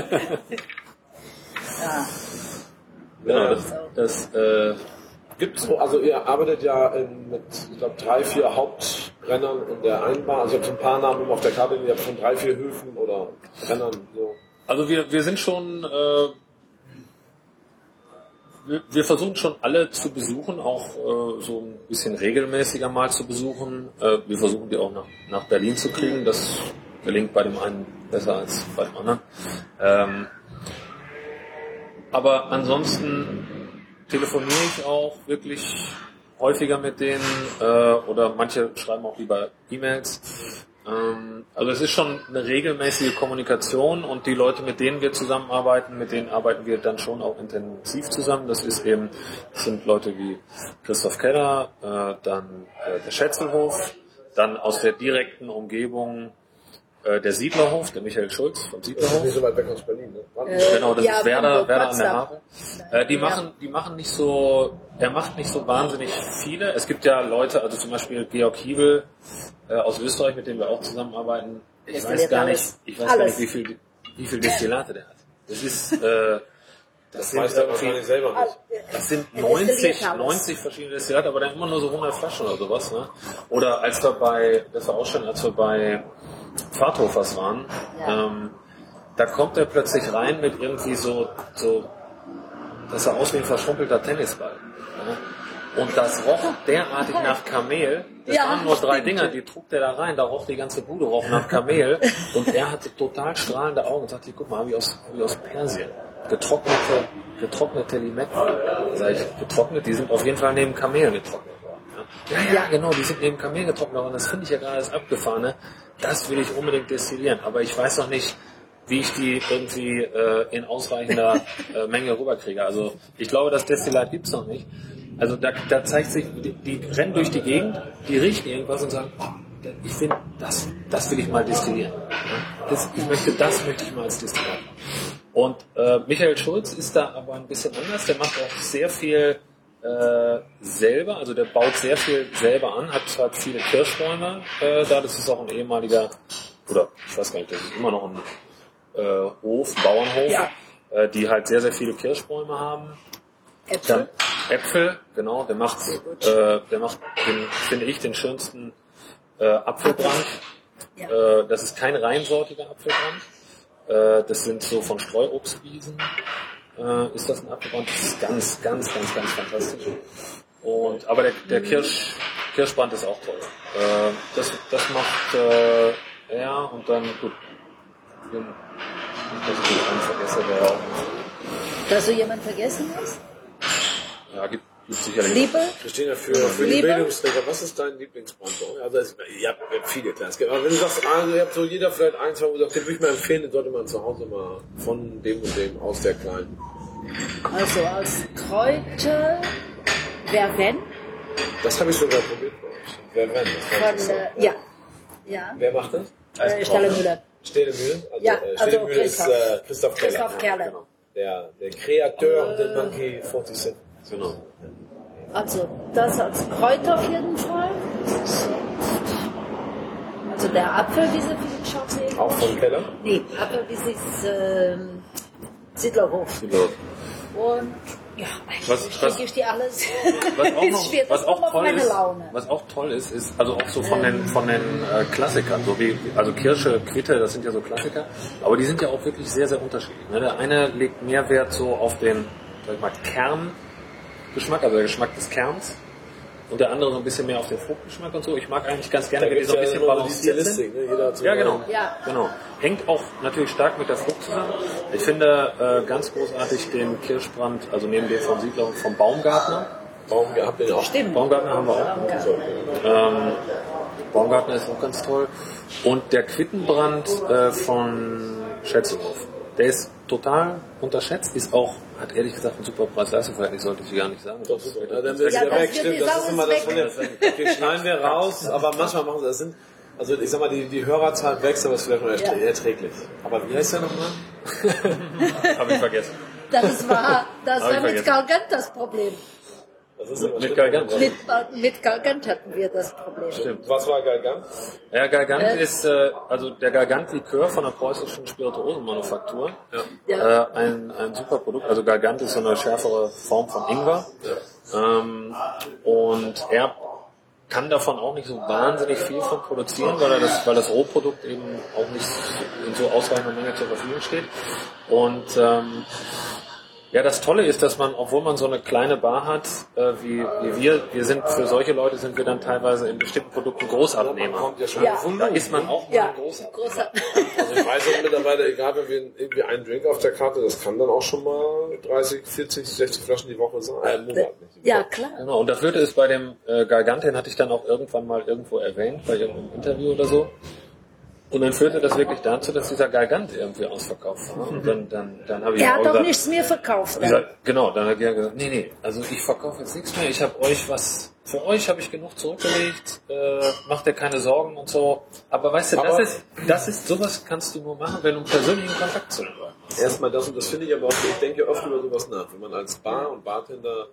Ja. Genau, das, das äh, Gibt's so, also ihr arbeitet ja in, mit, ich glaube, drei, vier Hauptbrennern in der Einbar. Also ich habe so ein paar Namen immer auf der Karte, ihr habt von drei, vier Höfen oder Brennern so. Also wir, wir sind schon, äh, wir, wir versuchen schon alle zu besuchen, auch äh, so ein bisschen regelmäßiger mal zu besuchen. Äh, wir versuchen die auch nach, nach Berlin zu kriegen. Das gelingt bei dem einen besser als bei dem anderen. Ähm, aber ansonsten telefoniere ich auch wirklich häufiger mit denen äh, oder manche schreiben auch lieber E-Mails. Ähm, also es ist schon eine regelmäßige Kommunikation und die Leute, mit denen wir zusammenarbeiten, mit denen arbeiten wir dann schon auch intensiv zusammen. Das ist eben, das sind Leute wie Christoph Keller, äh, dann äh, der Schätzelhof, dann aus der direkten Umgebung äh, der Siedlerhof, der Michael Schulz vom Das ist Siedlerhof. nicht so weit weg aus Berlin, ne? Äh, Genau, das ja, ist Werder, Hamburg, Werder an der Potsdam. Havel. Äh, die machen, die machen nicht so, er macht nicht so wahnsinnig viele. Es gibt ja Leute, also zum Beispiel Georg Hiebel äh, aus Österreich, mit dem wir auch zusammenarbeiten. Ich Der weiß verliert gar nicht, alles. ich weiß gar Alles. nicht, wie viel, wie viel Destillate der hat. Das ist, äh, das sind Weiß der irgendwie, wahrscheinlich selber nicht. das sind Er neunzig, destilliert alles. neunzig verschiedene Destillate, aber dann immer nur so hundert Flaschen oder sowas, ne? Oder als wir bei, das war auch schon, als wir bei Pfadhofers waren, Ja. ähm, da kommt er plötzlich rein mit irgendwie so, so, das sah aus wie ein verschrumpelter Tennisball. Ja? Und das roch derartig nach Kamel. Das Ja, waren nur drei stimmt. Dinger, die trug der da rein, da roch die ganze Bude roch nach Kamel. Und er hatte total strahlende Augen und sagte, guck mal, wie aus, wie aus Persien. Getrocknete, getrocknete Limetten. Da sag ich, getrocknet, die sind auf jeden Fall neben Kamel getrocknet worden. Ja, ja, ja, genau, die sind neben Kamel getrocknet worden. Das finde ich ja gerade das Abgefahrene. Das will ich unbedingt destillieren. Aber ich weiß noch nicht, wie ich die irgendwie äh, in ausreichender äh, Menge rüberkriege. Also ich glaube, das Destillat gibt's noch nicht. Also da, da zeigt sich, die, die rennen durch die Gegend, die riechen irgendwas und sagen, oh, ich finde, das, das will ich mal destillieren. Ja? Das, ich möchte, das möchte ich mal als Destillat. Und äh, Michael Schulz ist da aber ein bisschen anders. Der macht auch sehr viel äh, selber, also der baut sehr viel selber an, hat zwar viele Kirschbäume äh, da, das ist auch ein ehemaliger, oder ich weiß gar nicht, das ist immer noch ein äh, Hof, ein Bauernhof, Ja. äh, die halt sehr, sehr viele Kirschbäume haben. Äpfel. Dann Äpfel, genau, der macht, äh, der macht den, finde ich, den schönsten äh, Apfelbrand. Ja. Äh, das ist kein reinsortiger Apfelbrand. Äh, das sind so von Streuobstwiesen. Äh, ist das ein Apfelbrand? Das ist ganz, ganz, ganz, ganz fantastisch. Und, aber der, der Kirsch, Kirschbrand ist auch toll. Äh, das, das macht, äh, ja, und dann, gut, den, dass ich den einen vergesse, der auch, Dass du jemand vergessen hast? Ja, gibt, gibt sicherlich. Liebe? Christina, für, für die Liebe? Bildungsträger, was ist dein Lieblingsbrand? Also, es, ihr habt viele klar. Es gibt- Aber wenn du sagst, also, ihr habt so jeder vielleicht ein, zwei, wo du sagst, den würde ich mir empfehlen, den sollte man zu Hause mal von dem und dem aus der Kleinen. Also als Kräuter, wer wenn? Das habe ich sogar probiert bei euch. Wer wenn? Das war Von, interessant. äh, ja. Ja. Wer macht das? Äh, Stelle Müller. Stedemühl? Also, Ja, äh, also Stedemühl ist Christoph. äh, Christoph Keller. Christoph Keller. Genau. Der, der Kreateur der Monkey forty-seven. Genau. Also das als Kräuter auf jeden Fall. So. Also der Apfelwiese finde ich schon sehr Auch gut. von Keller? Nee, Apfelwiese ist ähm, Siedlerhof. Und ja, eigentlich Was- was- kriege ich die alles. Was auch, ist noch, schwer, das was, auch kommt auf toll meine ist, Laune. was auch toll ist, ist also auch so von den, von den äh, Klassikern, so wie also Kirsche, Quitte, das sind ja so Klassiker, aber die sind ja auch wirklich sehr, sehr unterschiedlich. Ne? Der eine legt mehr Wert so auf den, sag ich mal, Kerngeschmack, also der Geschmack des Kerns, und der andere so ein bisschen mehr auf den Fruchtgeschmack und so. Ich mag eigentlich ganz gerne, Da wenn die gibt so es ein ja bisschen immer so die balanciert sind. Stilistik. Ne? Jeder hat so Ja, genau. Ja. genau. Hängt auch natürlich stark mit der Frucht zusammen. Ich finde äh, ganz großartig den Kirschbrand, also neben dem vom Siedler und vom Baumgartner. Baum, ihr habt den auch. Stimmt. Baumgartner haben wir auch. So. Ähm, Baumgartner ist auch ganz toll. Und der Quittenbrand äh, von Schätzelhof. Der ist total unterschätzt, ist auch, hat ehrlich gesagt ein super Preis-Leistungs-Verhältnis, sollte ich gar nicht sagen. Doch, super. Ja, dann ist Ja, der das weg, wird stimmt. die Das Sache ist immer ist das von weg. der, okay, schneiden wir raus, aber manchmal machen sie das sind, also ich sag mal, die, die Hörerzahl wächst, aber es ist vielleicht noch erträ- Ja. erträglich. Aber wie heißt der nochmal? Habe ich vergessen. Das war, das Hab ich war mit vergessen. Galgant das Problem. Das ist immer Mit schlimm. Galgant. Mit, mit Galgant hatten wir das Problem. Stimmt. Was war Galgant? Ja, Galgant Äh. ist, äh, also der Galgant-Likör von der preußischen Spirituosenmanufaktur. Ja. Äh, ein, ein super Produkt. Also Galgant ist so eine schärfere Form von Ingwer. Ähm, und er kann davon auch nicht so wahnsinnig viel von produzieren, weil, er das, weil das Rohprodukt eben auch nicht in so ausreichender Menge zur Verfügung steht. Und ähm, ja, das Tolle ist, dass man, obwohl man so eine kleine Bar hat, äh, wie, wie wir, wir sind für solche Leute sind wir dann teilweise in bestimmten Produkten Großabnehmer. Kommt ja schon Ja. von Da Lohn. ist man auch mal Ja, ein großer. großer. Also ich weiß auch mittlerweile, egal wenn wir irgendwie einen Drink auf der Karte, das kann dann auch schon mal dreißig, vierzig, sechzig Flaschen die Woche sein. Äh, im Monat nicht. Ja, klar. Genau, und das Führte ist bei dem äh, Galgant, den hatte ich dann auch irgendwann mal irgendwo erwähnt, bei irgendeinem Interview oder so. Und dann führte das wirklich dazu, dass dieser Galgant irgendwie ausverkauft war. Und dann, dann, dann habe ich Er auch hat doch gesagt, nichts mehr verkauft. hab ich gesagt, genau, dann hat er gesagt, nee, nee, also ich verkaufe jetzt nichts mehr, ich habe euch was, für euch habe ich genug zurückgelegt, äh, macht dir keine Sorgen und so. Aber weißt du, Aber- das ist, das ist, sowas kannst du nur machen, wenn du einen persönlichen Kontakt zu dem hast. Erstmal das, und das finde ich aber auch, ich denke oft über sowas nach. Wenn man als Bar und Bartender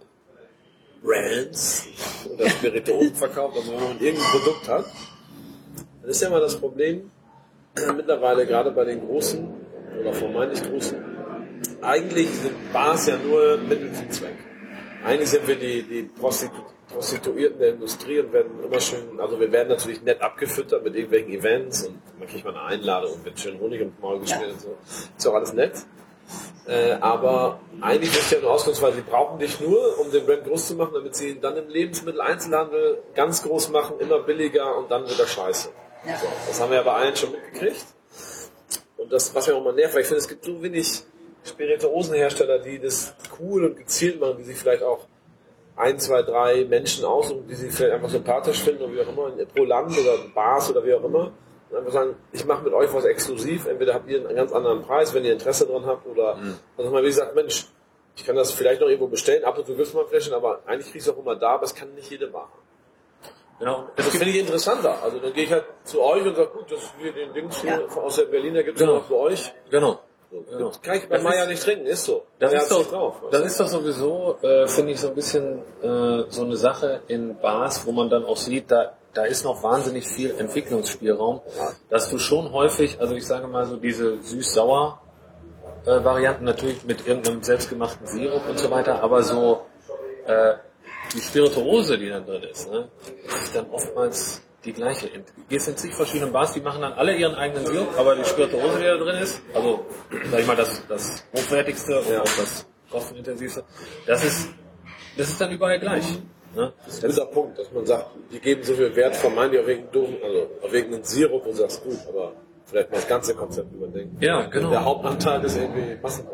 Brands oder Spirituosen verkauft, also wenn man irgendein Produkt hat, dann ist ja immer das Problem, mittlerweile gerade bei den Großen oder vermeintlich Großen, eigentlich sind Bars ja nur Mittel zum Zweck. Eigentlich sind wir die, die Prostitu Prostituierten der Industrie und werden immer schön, also wir werden natürlich nett abgefüttert mit irgendwelchen Events und man kriegt mal eine Einladung und wird schön Honig ums Maul geschmiert und so. Ist auch alles nett. Äh, aber eigentlich ist ja nur auskunftsweise, sie brauchen dich nur, um den Brand groß zu machen, damit sie ihn dann im Lebensmitteleinzelhandel ganz groß machen, immer billiger und dann wieder scheiße. Ja. So, das haben wir ja bei allen schon mitgekriegt. Und das, was mir auch mal nervt, weil ich finde, es gibt so wenig Spirituosenhersteller, die das cool und gezielt machen, die sich vielleicht auch ein, zwei, drei Menschen aussuchen, die sie vielleicht einfach sympathisch finden oder wie auch immer, pro Land oder Bars oder wie auch immer. Und einfach sagen, ich mache mit euch was exklusiv, entweder habt ihr einen ganz anderen Preis, wenn ihr Interesse dran habt, oder mhm. also mal wie gesagt, Mensch, ich kann das vielleicht noch irgendwo bestellen, ab und zu willst du mal Fläschchen, aber eigentlich kriegst du auch immer da, aber es kann nicht jede Bar haben. Genau. Das finde ich interessanter. Also dann gehe ich halt zu euch und sage, gut, das ist hier den Dings hier Ja. aus der Berliner gibt es Genau. noch für euch. Genau. So, Genau. das kann ich bei Das Meier ist- nicht trinken, ist so. Das Meier ist, hat's doch, nicht drauf. weißt das du? ist doch sowieso, äh, finde ich, so ein bisschen äh, so eine Sache in Bars, wo man dann auch sieht, da, da ist noch wahnsinnig viel Entwicklungsspielraum, dass du schon häufig, also ich sage mal so diese süß-sauer äh, Varianten, natürlich mit irgendeinem selbstgemachten Sirup und so weiter, aber so äh, die Spirituose, die dann drin ist, ne, ist dann oftmals die gleiche. Du gehst in zig verschiedenen Bars, die machen dann alle ihren eigenen Sirup, aber die Spirituose, die da drin ist, also sag ich mal das, das hochwertigste und Ja. auch das kostenintensivste, das ist, das ist dann überall gleich. Ne? Das ist ein guter Punkt, dass man sagt, die geben so viel Wert vermeintlich auf irgendeinen Doofen, also auf irgendeinen Sirup und sagst, gut, aber vielleicht mal das ganze Konzept überdenken. Ja, genau. Der Hauptanteil ist irgendwie Massenprodukt.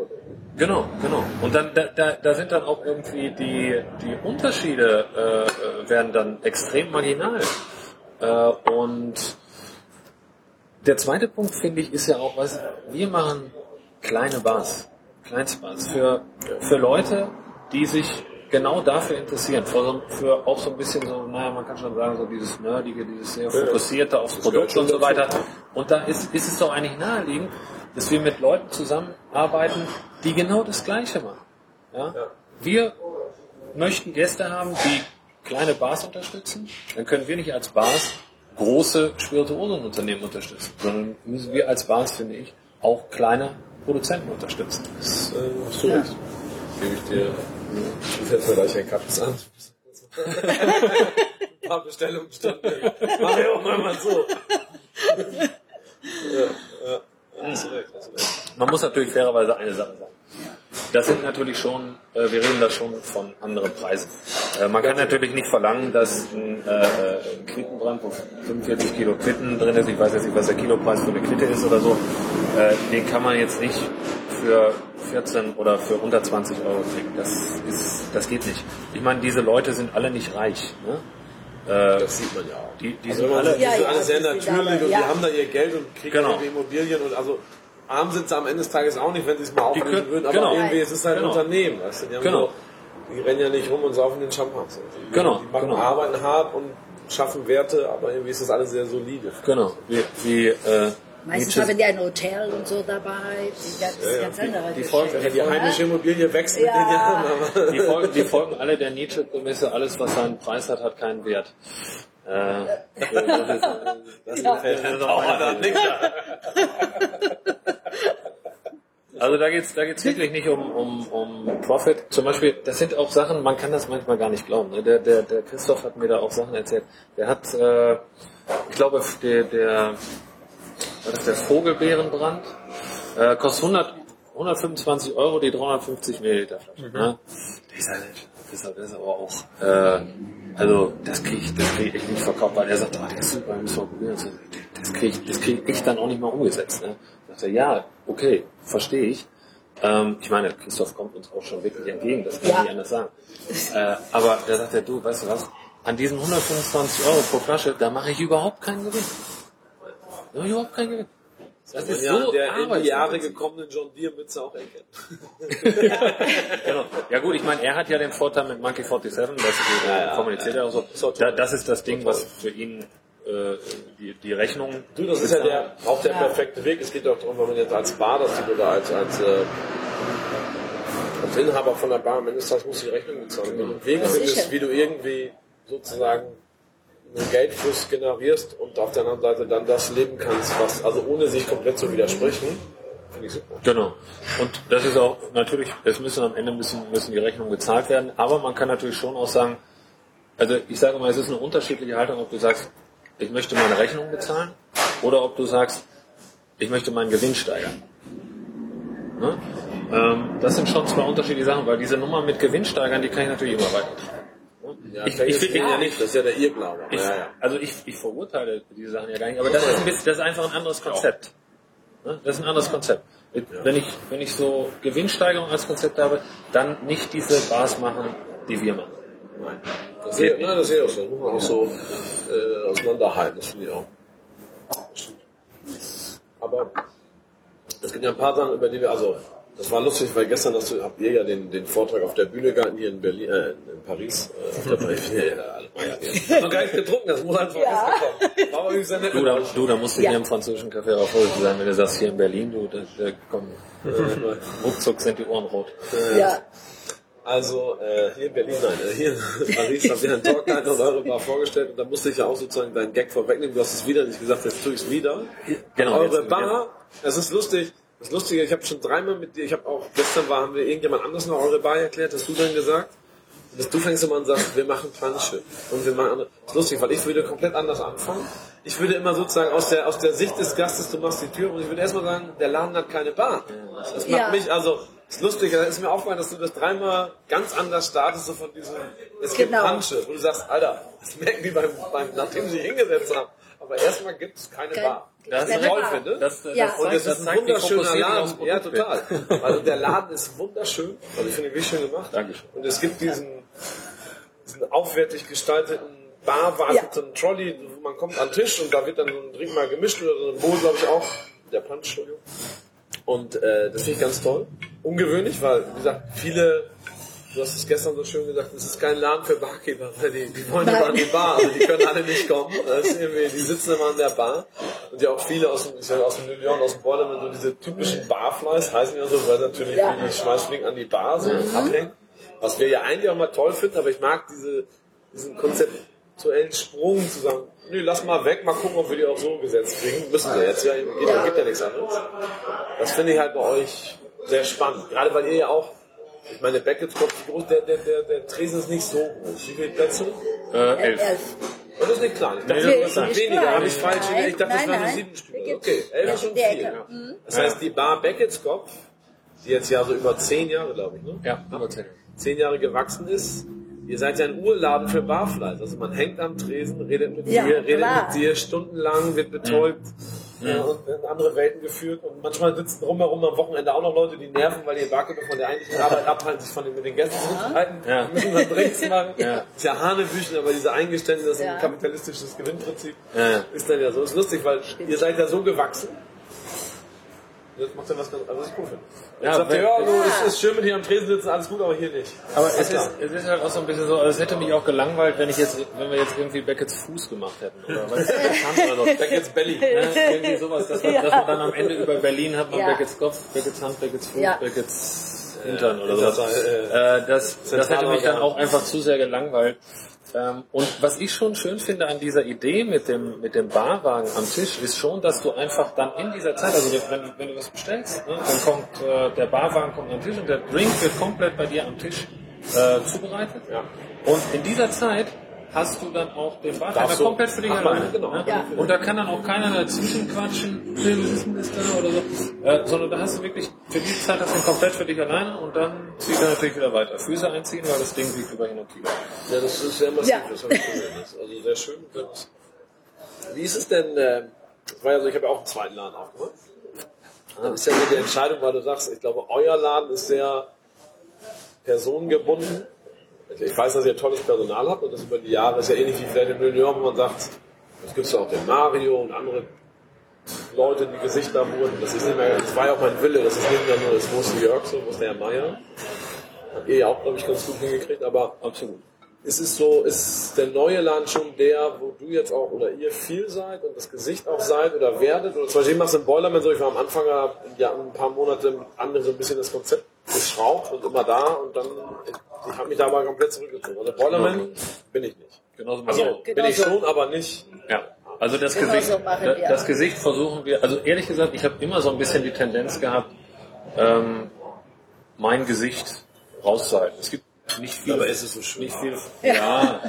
Genau, genau. Und dann da, da, da sind dann auch irgendwie die, die Unterschiede äh, werden dann extrem marginal. Äh, und der zweite Punkt, finde ich, ist ja auch, was wir machen kleine Bars, Kleinstbars für, für Leute, die sich genau dafür interessieren, für, für auch so ein bisschen so, naja, man kann schon sagen, so dieses Nerdige, dieses sehr fokussierte aufs Produkt und so weiter. Und da ist, ist es doch eigentlich naheliegend, dass wir mit Leuten zusammenarbeiten, die genau das Gleiche machen. Ja? Wir möchten Gäste haben, die kleine Bars unterstützen, dann können wir nicht als Bars große Spirituosenunternehmen unterstützen, sondern müssen wir als Bars, finde ich, auch kleine Produzenten unterstützen. Das äh, hast du recht. Gebe ich dir. Ich setze mir gleich ein Kappes an. Ein paar Bestellungen standen. Mach ich auch mal so. Ja, ja. Hast du recht, hast du recht. Man muss natürlich fairerweise eine Sache sagen. Das sind natürlich schon, äh, wir reden da schon von anderen Preisen. Äh, man kann natürlich nicht verlangen, dass ein, äh, ein Quittenbrand, wo fünfundvierzig Kilo Quitten drin ist, ich weiß jetzt nicht, was der Kilopreis für eine Quitte ist oder so, äh, den kann man jetzt nicht für vierzehn oder für unter zwanzig Euro kriegen. Das ist, das geht nicht. Ich meine, diese Leute sind alle nicht reich. Ne? Äh, Das sieht man ja auch. Die, die Also sind wenn man alle, sieht, die Ja, sind ja, alle das sehr ist die natürlich Dame, und ja. die haben da ihr Geld und kriegen Genau. ihre Immobilien und also arm sind sie am Ende des Tages auch nicht, wenn sie es mal auflösen können- würden, aber genau. irgendwie es ist halt ein Genau. Unternehmen. Weißt du? Die, haben Genau. so, die rennen ja nicht rum und saufen den Champagner. Die, Genau, die machen genau. arbeiten hart und schaffen Werte, aber irgendwie ist das alles sehr solide. genau, wie, wie äh, Meistens Nietzsche- haben die ein Hotel und so dabei. Die, das ist ganz andere die Geschichte. folgen- Ja, die heimische Immobilie wächst mit Ja. den Jahren, aber Die folgen, die folgen alle der Nietzsche-Prämisse, alles was seinen Preis hat, hat keinen Wert. Äh, das ist, das Ja. gefällt Herrn Bauer dann nicht. also da geht's, da geht's wirklich nicht um, um, um Profit. Zum Beispiel, das sind auch Sachen, man kann das manchmal gar nicht glauben. Ne? Der, der, der Christoph hat mir da auch Sachen erzählt. Der hat, äh, ich glaube, der, der, was ist der Vogelbeerenbrand, äh, kostet hundert, hundertfünfundzwanzig Euro die dreihundertfünfzig Milliliter Flasche. Mhm. Ne? Ich sage, das ist, das ist aber auch, äh, also das kriege ich, das krieg ich nicht verkauft, weil er sagt, oh, der ist super, wir müssen mal probieren. So, Das kriege ich, das krieg ich dann auch nicht mal umgesetzt. Ne? Ich dachte, ja, okay, verstehe ich. Ähm, ich meine, Christoph kommt uns auch schon wirklich entgegen, das kann ich Ja. nicht anders sagen. Äh, aber da sagt er, du, weißt du was, an diesen hundertfünfundzwanzig Euro pro Flasche, da mache ich überhaupt keinen Gewinn. Da mache ich überhaupt keinen Gewinn. Das ist ja, so der in die Jahre arbeitsintensiv. gekommenen John Deere Mütze auch erkennen. Genau. Ja gut, ich meine, er hat ja den Vorteil mit Monkey siebenundvierzig, das äh, Ja, ja, kommuniziert ja, er auch so. so toll. Da, das ist das Ding, was für ihn äh, die, die Rechnung... Du, das ist ja der, auch der perfekte Weg. Es geht auch darum, wenn man jetzt als Bar das sieht oder als, als, äh, als Inhaber von der Bar am Ende des Tages muss die Rechnung bezahlen. Wenn du einen Weg Ja, findest, sicher. wie du irgendwie sozusagen einen Geldfluss generierst und auf der anderen Seite dann das leben kannst, was, also ohne sich komplett zu widersprechen, finde ich super. Genau. Und das ist auch natürlich, es müssen am Ende müssen, müssen die Rechnungen gezahlt werden, aber man kann natürlich schon auch sagen, also ich sage mal, es ist eine unterschiedliche Haltung, ob du sagst, ich möchte meine Rechnung bezahlen oder ob du sagst, ich möchte meinen Gewinn steigern. Ne? Ähm, das sind schon zwei unterschiedliche Sachen, weil diese Nummer mit Gewinn steigern, die kann ich natürlich immer weiter treiben. Ja, Ich- ich, ich- ich, ja nicht, das ist ja der Irrglaube. Ich, Ja, ja. Also ich, ich verurteile diese Sachen ja gar nicht, aber das ist, ein bisschen, das ist einfach ein anderes Konzept. Ne? Das ist ein anderes Konzept. Wenn ich, wenn ich so Gewinnsteigerung als Konzept habe, dann nicht diese Bars machen, die wir machen. Nein. Das sehe, nein, das sehe ich auch so. Das muss man auch so äh, auseinanderhalten, das finde ich auch. Aber es gibt ja ein paar Sachen, über die wir, also das war lustig, weil gestern hast du, habt ihr ja den, den Vortrag auf der Bühne gehalten, hier in Berlin, äh, in Paris. Äh, auf der Bühne. Ja, ja, ja. Ich hab noch gar nicht getrunken, das muss einfach Ja. rausgekommen. War aber übrigens sehr nett. Du, mit da, euch. du, da musst du Ja. hier im französischen Café auch vorsichtig sein, wenn du sagst, hier in Berlin, du, da, da komm, ruckzuck sind die Ohren rot. Ja. Also äh, hier in Berlin, nein, äh, hier in Paris habt ihr einen Talk gehalten und eure Bar vorgestellt und da musste ich ja auch sozusagen deinen Gag vorwegnehmen. Du hast es wieder nicht gesagt, jetzt tue ich es wieder. Genau, Eure jetzt- Bar, es ist lustig, das Lustige, ich habe schon dreimal mit dir, ich habe auch, gestern war, haben wir irgendjemand anders noch eure Bar erklärt, hast du dann gesagt, dass du fängst immer an und sagst, wir machen Punche und wir machen andere. Das ist lustig, weil ich würde komplett anders anfangen. Ich würde immer sozusagen aus der, aus der Sicht des Gastes, du machst die Tür und ich würde erstmal sagen, der Laden hat keine Bar. Das macht Ja. mich, also, ist lustig, da ist mir aufgefallen, dass du das dreimal ganz anders startest, so von diesem, es gibt Genau. Punche, wo du sagst, Alter, das merken die beim, beim nachdem sie sich hingesetzt haben. Aber erstmal gibt es keine Kein- Bar. Das Was ich ist toll Bar. finde. Das, das Ja. zeigt, Und es das ist ein zeigt die wunderschöner Fokussierung aufs Laden. Ja, Produkt. total. Also der Laden ist wunderschön. Also ich finde ihn wirklich schön gemacht. Dankeschön. Und es gibt diesen, diesen aufwertig gestalteten Bar-warteten Trolley, wo man kommt an den Tisch und da wird dann so ein Drink mal gemischt oder so ein Bowl, glaube ich auch. Der Punch, Entschuldigung. Und äh, das finde ich ganz toll. Ungewöhnlich, weil, wie gesagt, viele, du hast es gestern so schön gesagt, es ist kein Laden für Barkeeper, weil die, die wollen immer an die Bar, also die können alle nicht kommen. Das ist irgendwie, die sitzen immer an der Bar. Und ja auch viele aus dem, ich sag, aus dem New York, aus dem Boilerman, so diese typischen Barflies heißen ja so, weil natürlich Ja. wie die Schmeißfliegen an die Bar so abhängen. Was wir ja eigentlich auch mal toll finden, aber ich mag diese, diesen konzeptuellen Sprung zu sagen, nö, lass mal weg, mal gucken, ob wir die auch so gesetzt kriegen. Müssen wir jetzt, ja, gibt ja, gibt ja nichts anderes. Das finde ich halt bei euch sehr spannend. Gerade weil ihr ja auch, ich meine, Beckett's Kopf, wie groß, der, der, der, der Tresen ist nicht so groß. Wie viele Plätze? Äh, elf. Elf. Und das ist nicht klein. Ich dachte, Nee, das das ist ist weniger. klein. Habe ich falsch. Nein, Ich dachte, das nein, wären nein. sieben Stück. Gibt's- Okay, elf ist schon der viel. Ecke. Ja. Mhm. Das heißt, die Bar Beckett's Kopf, die jetzt ja so über zehn Jahre, glaube ich, ne? Ja, über zehn. zehn Jahre gewachsen ist. Ihr seid ja ein Urladen für Barflies. Also man hängt am Tresen, redet mit Ja, dir, redet klar. mit dir stundenlang, wird betäubt ja, und in andere Welten geführt. Und manchmal sitzen drumherum am Wochenende auch noch Leute, die nerven, weil die Barkeeper von der eigentlichen Arbeit abhalten, sich von den, mit den Gästen zu unterhalten. Ja. Die müssen dann Drinks machen. Ja. Ist ja Hanebüchen, aber diese Eingeständnis, das ist Ja. ein kapitalistisches Gewinnprinzip. Ja, ja. Ist dann ja so. Ist lustig, weil ihr seid ja so gewachsen. Jetzt macht ja was ganz, also das ist cool finde. Ja, Jetzt sagt ihr, wenn- ja, so, es ist schön mit hier am Tresen sitzen, alles gut, aber hier nicht. Aber es Alles ist, klar. es ist halt auch so ein bisschen so, also es hätte mich auch gelangweilt, wenn ich jetzt, wenn wir jetzt irgendwie Beckett's Fuß gemacht hätten oder was Hand oder so. Beckett's Belly. Ne? Irgendwie sowas, dass man, dass man dann am Ende über Berlin hat man Ja. Beckett's Kopf, Beckett's Hand, Beckett's Fuß, Ja. Beckett's Hintern oder das so. war, äh, Äh, das, das hätte mich dann Zentralorgan. auch einfach zu sehr gelangweilt. Ähm, und was ich schon schön finde an dieser Idee mit dem, mit dem Barwagen am Tisch, ist schon, dass du einfach dann in dieser Zeit, also wenn, wenn du was bestellst, ne, dann kommt äh, der Barwagen kommt am Tisch und der Drink wird komplett bei dir am Tisch äh, zubereitet. Ja. Und in dieser Zeit hast du dann auch den Bartender Darfst du- komplett für dich Ach, alleine. genau. Ne? Ja. Und da kann dann auch keiner dazwischen quatschen, hey, was ist denn das da oder so, äh, sondern da hast du wirklich, für die Zeit hast du ihn komplett für dich alleine und dann zieht er natürlich wieder weiter. Füße einziehen, weil das Ding wiegt über hin und Kilo. Ja, das ist sehr massiv, Ja. das habe ich gesehen. Das ist also sehr schön. Das- Wie ist es denn, äh, das war ja so, ich habe ja auch einen zweiten Laden aufgemacht. Dann ist ja so die Entscheidung, weil du sagst, ich glaube, euer Laden ist sehr personengebunden. Ich weiß, dass ihr tolles Personal habt und das über die Jahre ist ja ähnlich wie vielleicht in New York, wo man sagt, es gibt ja auch den Mario und andere Leute, die Gesichter wurden. Das ist nicht mehr, das war ja auch mein Wille, das ist nicht mehr nur das Wo ist New York so, wo ist der Herr Meier. Habt ihr ja auch, glaube ich, ganz gut hingekriegt, aber Absolut. ist es so, ist der neue Laden schon der, wo du jetzt auch oder ihr viel seid und das Gesicht auch seid oder werdet? Oder zum Beispiel machst du im Boilerman so, ich war am Anfang ja ein paar Monate andere so ein bisschen das Konzept geschraubt und immer da und dann, ich, ich habe mich da aber komplett zurückgezogen. Also Boilerman bin ich nicht. Genauso Also machen wir. bin ich so. schon, aber nicht. Ja. Also das Genau Gesicht, so machen da- wir. das Gesicht versuchen wir, also ehrlich gesagt, ich habe immer so ein bisschen die Tendenz gehabt, ähm, mein Gesicht rauszuhalten. Es gibt nicht viel. Aber es ist so schön. Nicht viel. Ja.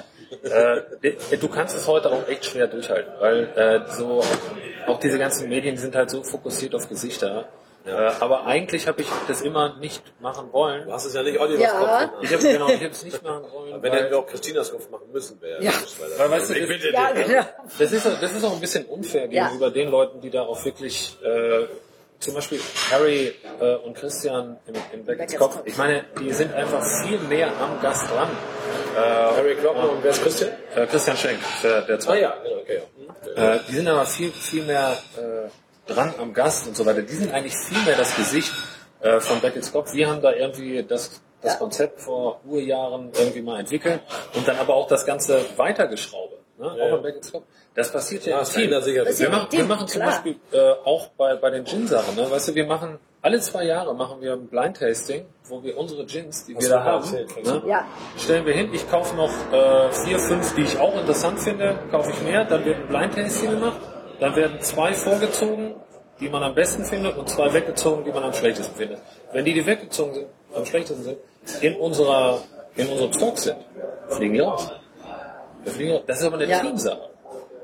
äh, du kannst es heute auch echt schwer durchhalten, weil äh, so auch diese ganzen Medien die sind halt so fokussiert auf Gesichter. Ja. Äh, aber eigentlich habe ich das immer nicht machen wollen. Du hast es ja nicht Olivers Ja. Kopf gemacht. Ich habe genau, ich habe es nicht machen wollen. Wenn weil- hätten wir auch Christinas Kopf machen müssen, wäre Ja. logisch, weil, Weil, weißt du, ich das- bitte Ja, dich. genau. Das ist, das ist auch ein bisschen unfair Ja. gegenüber den Leuten, die da auch wirklich, äh, zum Beispiel Harry äh, und Christian im, im Beckett's Beckett's Kopf, Kopf. ich meine, die sind einfach viel mehr am Gast dran. Äh, Harry Kloppner und wer ist Christian? äh, Christian Schenk, der, der Ah zweite. ja, genau, okay. Ja. Äh, die sind aber viel, viel mehr äh, dran am Gast und so weiter. Die sind eigentlich viel mehr das Gesicht äh, von Beckett's Kopf. Wir haben da irgendwie das, das Ja. Konzept vor Urjahren irgendwie mal entwickelt und dann aber auch das Ganze weitergeschraube. Ne? Ja. Auch in Beckett's Kopf. Das passiert ja, Ja, im es Team. verändert sich ja Das Wir Ja, machen, wir Team, machen zum klar. Beispiel äh, auch bei, bei den Gin-Sachen, ne? Weißt du, wir machen alle zwei Jahre machen wir ein Blind-Tasting, wo wir unsere Gins, die Hast wir du da mal haben, erzählt, ne? Ja. stellen wir hin. Ich kaufe noch äh, vier, fünf, die ich auch interessant finde, kaufe ich mehr. Dann wird ein Blind-Tasting gemacht. Dann werden zwei vorgezogen, die man am besten findet, und zwei weggezogen, die man am schlechtesten findet. Wenn die, die weggezogen sind, am schlechtesten sind, in unserer in unserem Talk sind, fliegen die raus. Wir fliegen raus. Das ist aber eine Ja. Teamsache.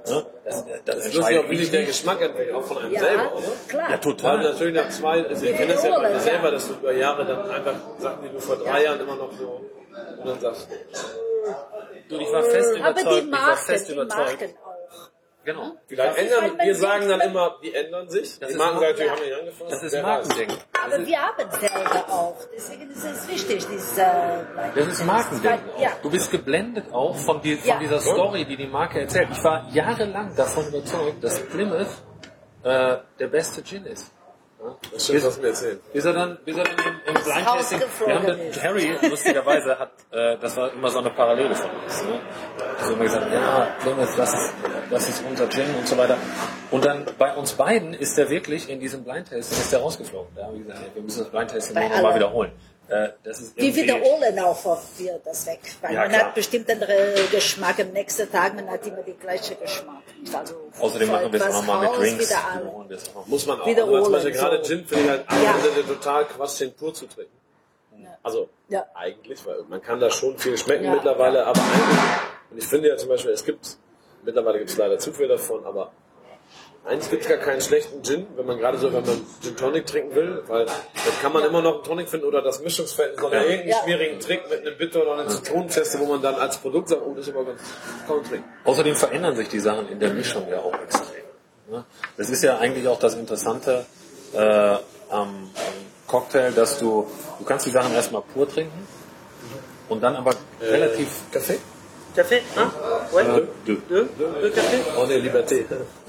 Ne? Das, das Das ist lustig, entscheidet auch wie sich der Geschmack entwickelt, auch von einem Ja, selber, oder? klar. Ja, total. Weil natürlich nach zwei, also ich kenne das ja bei mir selber, dass du über Jahre dann einfach Sachen, die du vor drei Jahren immer noch so, und dann sagst, Du, ich war fest Aber überzeugt, die ich war Marken, fest die überzeugt. Marken auch. Genau. vielleicht ändern, wir sagen dann immer, die ändern sich. Das Die ist Marken Marken- natürlich haben nicht angefasst. Das ist wer weiß. Markending. Aber wir haben selber auch. Deswegen ist es wichtig, diese... Das ist Markending. Ja. Du bist geblendet auch von, die, von Ja. dieser Story, die die Marke erzählt. Ich war jahrelang davon überzeugt, dass Plymouth äh, der beste Gin ist. Das ist schön, was du mir erzählen. Bis er dann, bis er dann im, im Blind Tasting, wir haben rausgeflogen den, ist. Harry, lustigerweise, hat, äh, das war immer so eine Parallele von uns. Ne? Also immer gesagt, ja, Plymouth, das ist, das ist unser Gin und so weiter. Und dann bei uns beiden ist er wirklich in diesem Blind Tasting, ist der rausgeflogen. Da haben wir gesagt, ja, wir müssen das Blind Tasting Bei nochmal allen. wiederholen. Äh, das ist Wir irgendwie- wiederholen auch oft wieder das weg. Weil Ja, man klar. hat bestimmt andere Geschmack am nächsten Tag, man hat immer den gleichen Geschmack. Also Außerdem machen wir es auch etwas nochmal mit raus, Drinks. wieder an. Wiederholen wir es auch noch. Muss man auch. Wiederholen, Aber zum Beispiel gerade so. Gin finde ich halt Ja. ja. total Quatsch, den pur zu trinken. Also Ja. eigentlich, weil man kann da schon viel schmecken Ja. mittlerweile, aber eigentlich, und ich finde ja zum Beispiel, es gibt, mittlerweile gibt es leider zu viel davon, aber eigentlich gibt es gar keinen schlechten Gin, wenn man gerade so, wenn man Gin Tonic trinken will, weil dann kann man immer noch einen Tonic finden oder das Mischungsverhältnis, sondern Ja. irgendeinen Ja. schwierigen Trick mit einem Bitter oder einer Zitronenzeste, wo man dann als Produkt sagt, oh, das ist aber ganz kaum trinken. Außerdem verändern sich die Sachen in der Mischung ja auch extrem. ne? Das ist ja eigentlich auch das Interessante äh, am, am Cocktail, dass du, du kannst die Sachen erstmal pur trinken und dann aber relativ... Kaffee? Café, hein? Ouais. Äh, du. Deux, deux cafés. Oh ne, lieber Tee.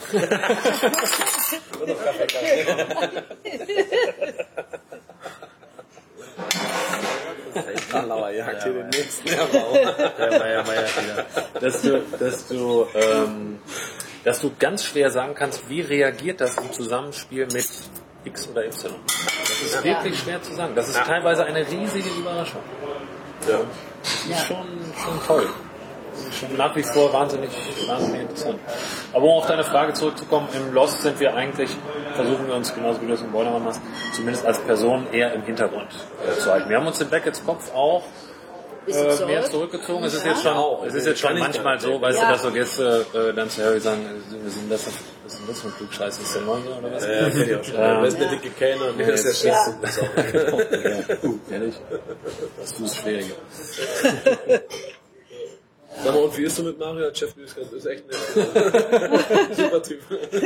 Karlauer Jagd hier den nächsten. Ja, Meier, Meier, wieder. Dass du, dass du, ähm, dass du ganz schwer sagen kannst, wie reagiert das im Zusammenspiel mit X oder Y. Das ist wirklich schwer zu sagen. Das ist teilweise eine riesige Überraschung. Ja. Das ist schon, schon toll. Das ist schon nach wie vor wahnsinnig, wahnsinnig interessant. Aber um auf deine Frage zurückzukommen, im Lost sind wir eigentlich, versuchen wir uns, genauso wie du es im Boilerman machst, zumindest als Person eher im Hintergrund äh, zu halten. Wir haben uns in Beckett's Kopf auch Bisschen äh, zurück. mehr zurückgezogen. Es ist Ja. jetzt schon, es ist jetzt schon Kann ich manchmal gar so, nicht. weißt Ja. du, dass so Gäste äh, dann zu Harry sagen, was ist denn das, was ist denn das für ein Klugscheiß, ist der Neue oder was? Ja, kenn ich auch schon. Ja. Wer ist der dicke Kellner? Wer ist der Chef? Ja, ehrlich, das tust schwieriger. Sag mal, und wie ist du mit Mario als Chef? Das ist echt ein super Typ.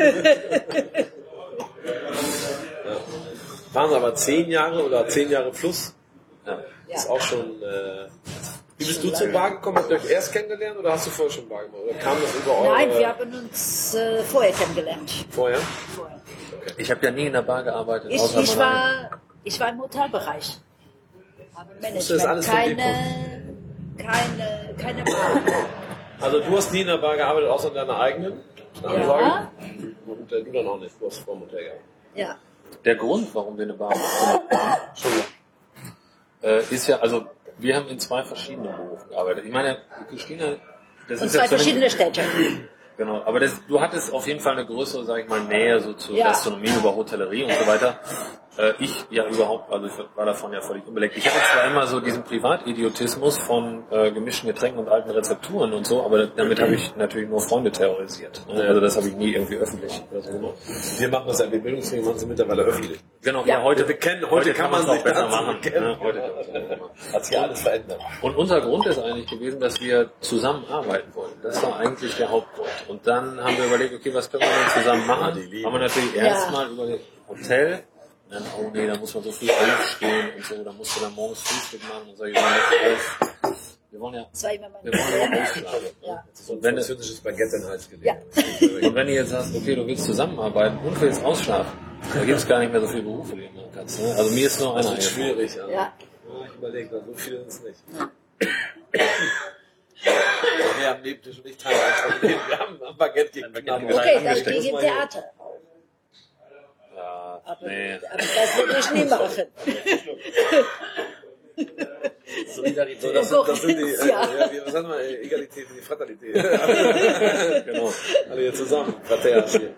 Ja. Waren aber zehn Jahre oder zehn Jahre plus. Ja. Ist auch schon. Äh, wie bist du zur Bar gekommen? Habt ihr euch erst kennengelernt oder hast du vorher schon Bar gemacht? Oder kam das über eure... Nein, wir haben uns äh, vorher kennengelernt. Vorher? Vorher. Ich habe ja nie in der Bar gearbeitet, Ich, außer ich, mal war, ich war im Hotelbereich. Aber Das ist alles Management, von dir keine, keine, keine Bar. Also du hast nie in der Bar gearbeitet, außer in deiner eigenen? Ja. Und äh, du dann auch nicht. Du hast vor dem Hotel gearbeitet. Ja. Der Grund, warum wir eine Bar gemacht haben, äh, ist ja, also wir haben in zwei verschiedenen Berufen gearbeitet. Ich meine, Christina, das Und ist zwei jetzt so eine- verschiedene Städte. Genau, aber das, du hattest auf jeden Fall eine größere, sag ich mal, Nähe so zur Ja. Gastronomie, über Hotellerie und so weiter. Äh, ich ja überhaupt, also ich war davon ja völlig unbeleckt. Ich hatte zwar immer so diesen Privatidiotismus von äh, gemischten Getränken und alten Rezepturen und so, aber damit habe ich natürlich nur Freunde terrorisiert. Ne? Also das habe ich nie irgendwie öffentlich oder so gemacht. Wir machen das ja, wir Bildungswege machen sie mittlerweile öffentlich. Genau, Ja. ja, heute, Wir kennen- heute, heute kann kann man es man auch sich besser dazu machen. bekennen. Ne? Heute kann man's auch besser machen. Hat sich alles verändert. Und unser Grund ist eigentlich gewesen, dass wir zusammenarbeiten wollten. Das war eigentlich der Hauptgrund. Und dann haben wir überlegt, okay, was können wir denn zusammen machen? die Liebe. Haben wir natürlich Ja. erstmal über das Hotel. Und dann, oh nee, da muss man so früh aufstehen und so, da musst du dann morgens Frühstück machen und so. Ich sage, wir wollen ja, Das war immer mein wir wollen ja Problem. ausschlafen. Ja. Und wenn, du, Französisches Baguette in den Hals gelegt. Ja. und wenn du jetzt sagst, okay, du willst zusammenarbeiten und willst ausschlafen, da gibt es gar nicht mehr so viele Berufe, die du machen kannst. Ne? Also mir ist nur einer Das ist eingefallen. schwierig. Ja. Ja. Ich überlege, so viele sind es nicht. Wir haben Nebentisch und ich teile einfach. Wir haben ein Baguette gegen Knapp. Okay, dann angesteckt. gehe ich im Theater. Ja, Aber, nee. aber das würde ich nie machen. Solidarität. Das sind, das sind die, äh, Ja. ja, wie, was sagen wir, äh, Egalität und die Fraternität. Genau. Alle hier zusammen. Frateas hier.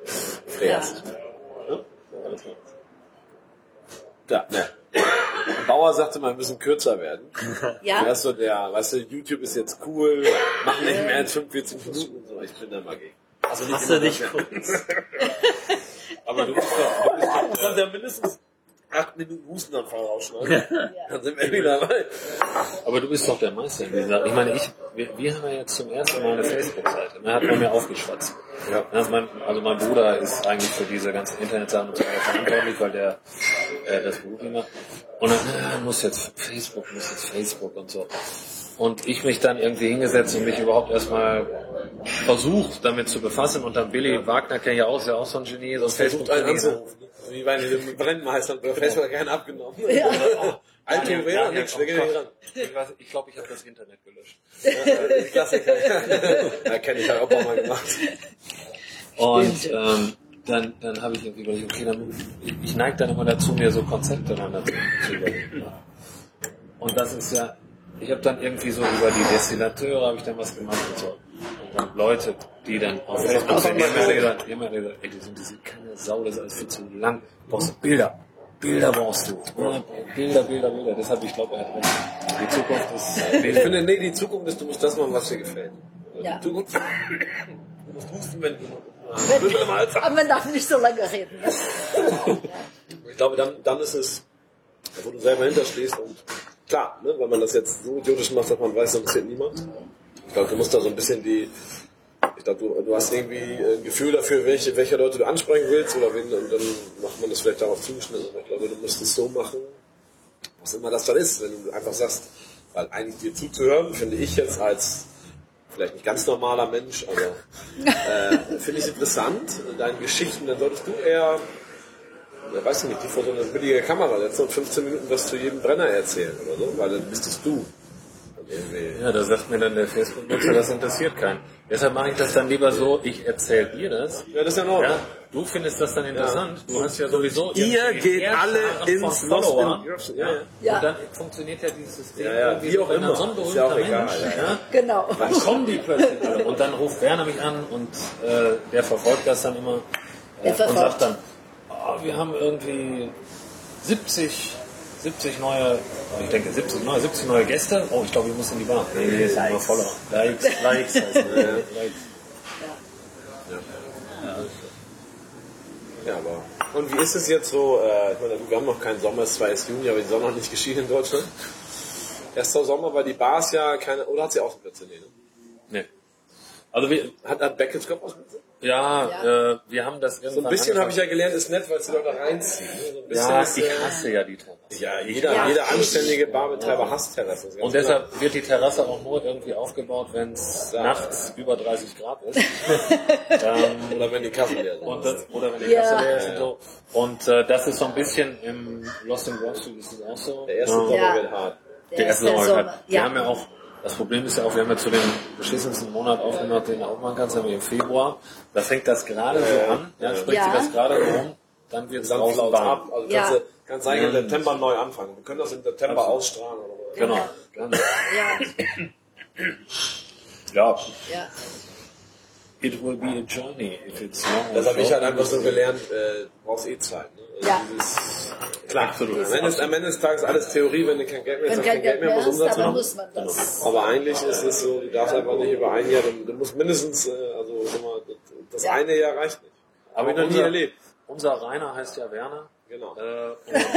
Freas. Ja, ne. Bauer sagte mal, wir müssen kürzer werden. Ja. Er ist so der, weißt du, YouTube ist jetzt cool, machen nicht mehr als fünfundvierzig Minuten und so. Ich bin da mal gegen. Also nicht Hast du immer dich das- kurz? Aber du bist doch, du bist doch, du kannst ja mindestens acht Minuten Hustenanfall rausschneiden. Dann sind wir wieder dabei. Aber du bist doch der Meister in dieser. Ich meine, ich, wir, wir haben ja jetzt zum ersten Mal eine Facebook-Seite. Man hat bei mir aufgeschwatzt. Ja. Ja, mein, also mein Bruder ist eigentlich für diese ganzen Internetsachen und so weiter verantwortlich, weil der äh, das Beruf macht. Und dann äh, muss jetzt Facebook, muss jetzt Facebook und so. Und ich mich dann irgendwie hingesetzt und mich überhaupt erstmal versucht, damit zu befassen. Und dann Billy Wagner kenne ich ja auch, ist ja auch so ein Genie, so ein Versucht einen Facebook-Genie. anzurufen. Wie bei den Brennmeistern, bei Facebook keinen abgenommen. Ja. Ein Theoretiker, nix, wir gehen nicht ran. Ich weiß, ich glaube, ich habe das Internet gelöscht. Ja, Klassiker. Ja, kenne ich halt auch ein paar Mal gemacht. Und ähm, dann, dann habe ich irgendwie überlegt, okay, dann, ich neige dann immer dazu, mir so Konzepte dann dazu zu überlegen. Und das ist ja, ich habe dann irgendwie so über die Destillateure habe ich dann was gemacht und so. Und dann Leute, die dann auf Facebook sind, die haben mir gesagt, die haben mir gesagt, ey, die sind, die sind keine Sau, das ist alles viel zu lang. Du brauchst Bilder. Bilder brauchst du. Bilder, Bilder, Bilder. Deshalb, ich glaube, er hat recht. Die Zukunft ist Ich Bilder. finde, nee, die Zukunft ist, du musst das machen, was dir gefällt. Ja. Die Zukunft, du musst husten, wenn du Wenn, aber man darf nicht so lange reden. Ne? Ich glaube, dann, dann ist es, wo du selber hinterstehst und klar, ne, wenn man das jetzt so idiotisch macht, dass man weiß, dann interessiert niemand. Ich glaube, du musst da so ein bisschen die, ich glaube, du, du hast irgendwie ein Gefühl dafür, welche, welche Leute du ansprechen willst oder wen, und dann macht man das vielleicht darauf zugeschnitten. Aber ich glaube, du musst es so machen, was immer das dann ist, wenn du einfach sagst, weil eigentlich dir zuzuhören, finde ich jetzt als vielleicht nicht ganz normaler Mensch, aber äh, finde ich interessant, deine Geschichten, dann solltest du eher, ja, weiß nicht, die vor so eine billige Kamera setzen und fünfzehn Minuten was zu jedem Brenner erzählen oder so, weil dann bist es du. Und irgendwie, Ja, da sagt mir dann der Facebook-Nutzer, das interessiert keinen. Deshalb mache ich das dann lieber so, ich erzähle dir das. ja, das ist ja in Ordnung. Ja, du findest das dann interessant. Du hast ja sowieso Ihr irgendwie geht Ehrscharen alle von ins Lost Followern. in ja, ja. Ja. Und dann funktioniert ja dieses System Ja, ja, irgendwie wie so, auch wenn dann immer. so ein Ist ja auch berühmter egal, Mensch, ja, ja. ja, Genau. dann kommen die plötzlich alle. Und dann ruft Werner mich an und äh, der verfolgt das dann immer äh, Der und verfolgt. sagt dann, oh, wir haben irgendwie siebzig, siebzig neue, ich denke siebzig neue, siebzig neue Gäste. Oh, ich glaube, wir müssen in die Bar. Nee, nee, sind nur Follower. Likes, Likes. heißt das. Ja, Likes. Ja, aber. Und wie ist es jetzt so? Äh, ich meine, wir haben noch keinen Sommer, es ist zwar erst Juni, aber die Sonne noch nicht geschieden in Deutschland. Erster Sommer, weil die Bars ja keine. Oder hat sie Außenplätze? Nee, ne? Nee. Also wir, Hat, hat Beckett Kopf Außenplätze? ja, Ja. Äh, wir haben das So irgendwann ein bisschen habe ich ja angefangen. gelernt, ist nett, weil es die Leute reinziehen. Ne? So ein bisschen Ja, ist, ich äh, hasse ja die Terrasse. Ja, jeder, Ja. jeder anständige Barbetreiber hasst Terrassen. das ist ganz Und deshalb wird die Terrasse auch nur irgendwie aufgebaut, wenn es Ja. nachts über dreißig Grad ist. ähm, klar. Oder wenn die Kassen leer sind. und das, oder wenn die Ja. Kasse leer ist und so. Und äh, das ist so ein bisschen im Lost in Wall Street ist es auch so. Der erste Ähm, Sommer Ja. wird hart. Der erste ist Sommer Sommer. halt. Wir Ja. haben ja auch, das Problem ist ja auch, wir haben ja zu dem beschissensten Monat aufgemacht, den du aufmachen kannst, haben wir im Februar. Da fängt das gerade so an, ja, spricht Ja. sich das gerade so rum, dann wird es Dann draußen flaut warm. ab. Also Ja. kannst du kannst eigentlich im September neu anfangen. Wir können das im September ausstrahlen. Oder so. Genau. Genau. Ja, Ja, ja. it will be a journey if it's long. Das or habe ich short. halt einfach so gelernt, äh, du brauchst eh Zeit. Ne? Also Ja. dieses, klar, Absolut. am Ende, am Ende des Tages alles Theorie, wenn du kein Geld mehr hast, Wenn hast kein kein Geld mehr musst hast, Umsatz dann machen. muss man das. Aber eigentlich ist es so, du darfst einfach nicht über ein Jahr, du, du musst mindestens, äh, also sag mal, das Ja. eine Jahr reicht nicht. Habe ich noch nie unser, erlebt. Unser Rainer heißt ja Werner. Genau. Äh,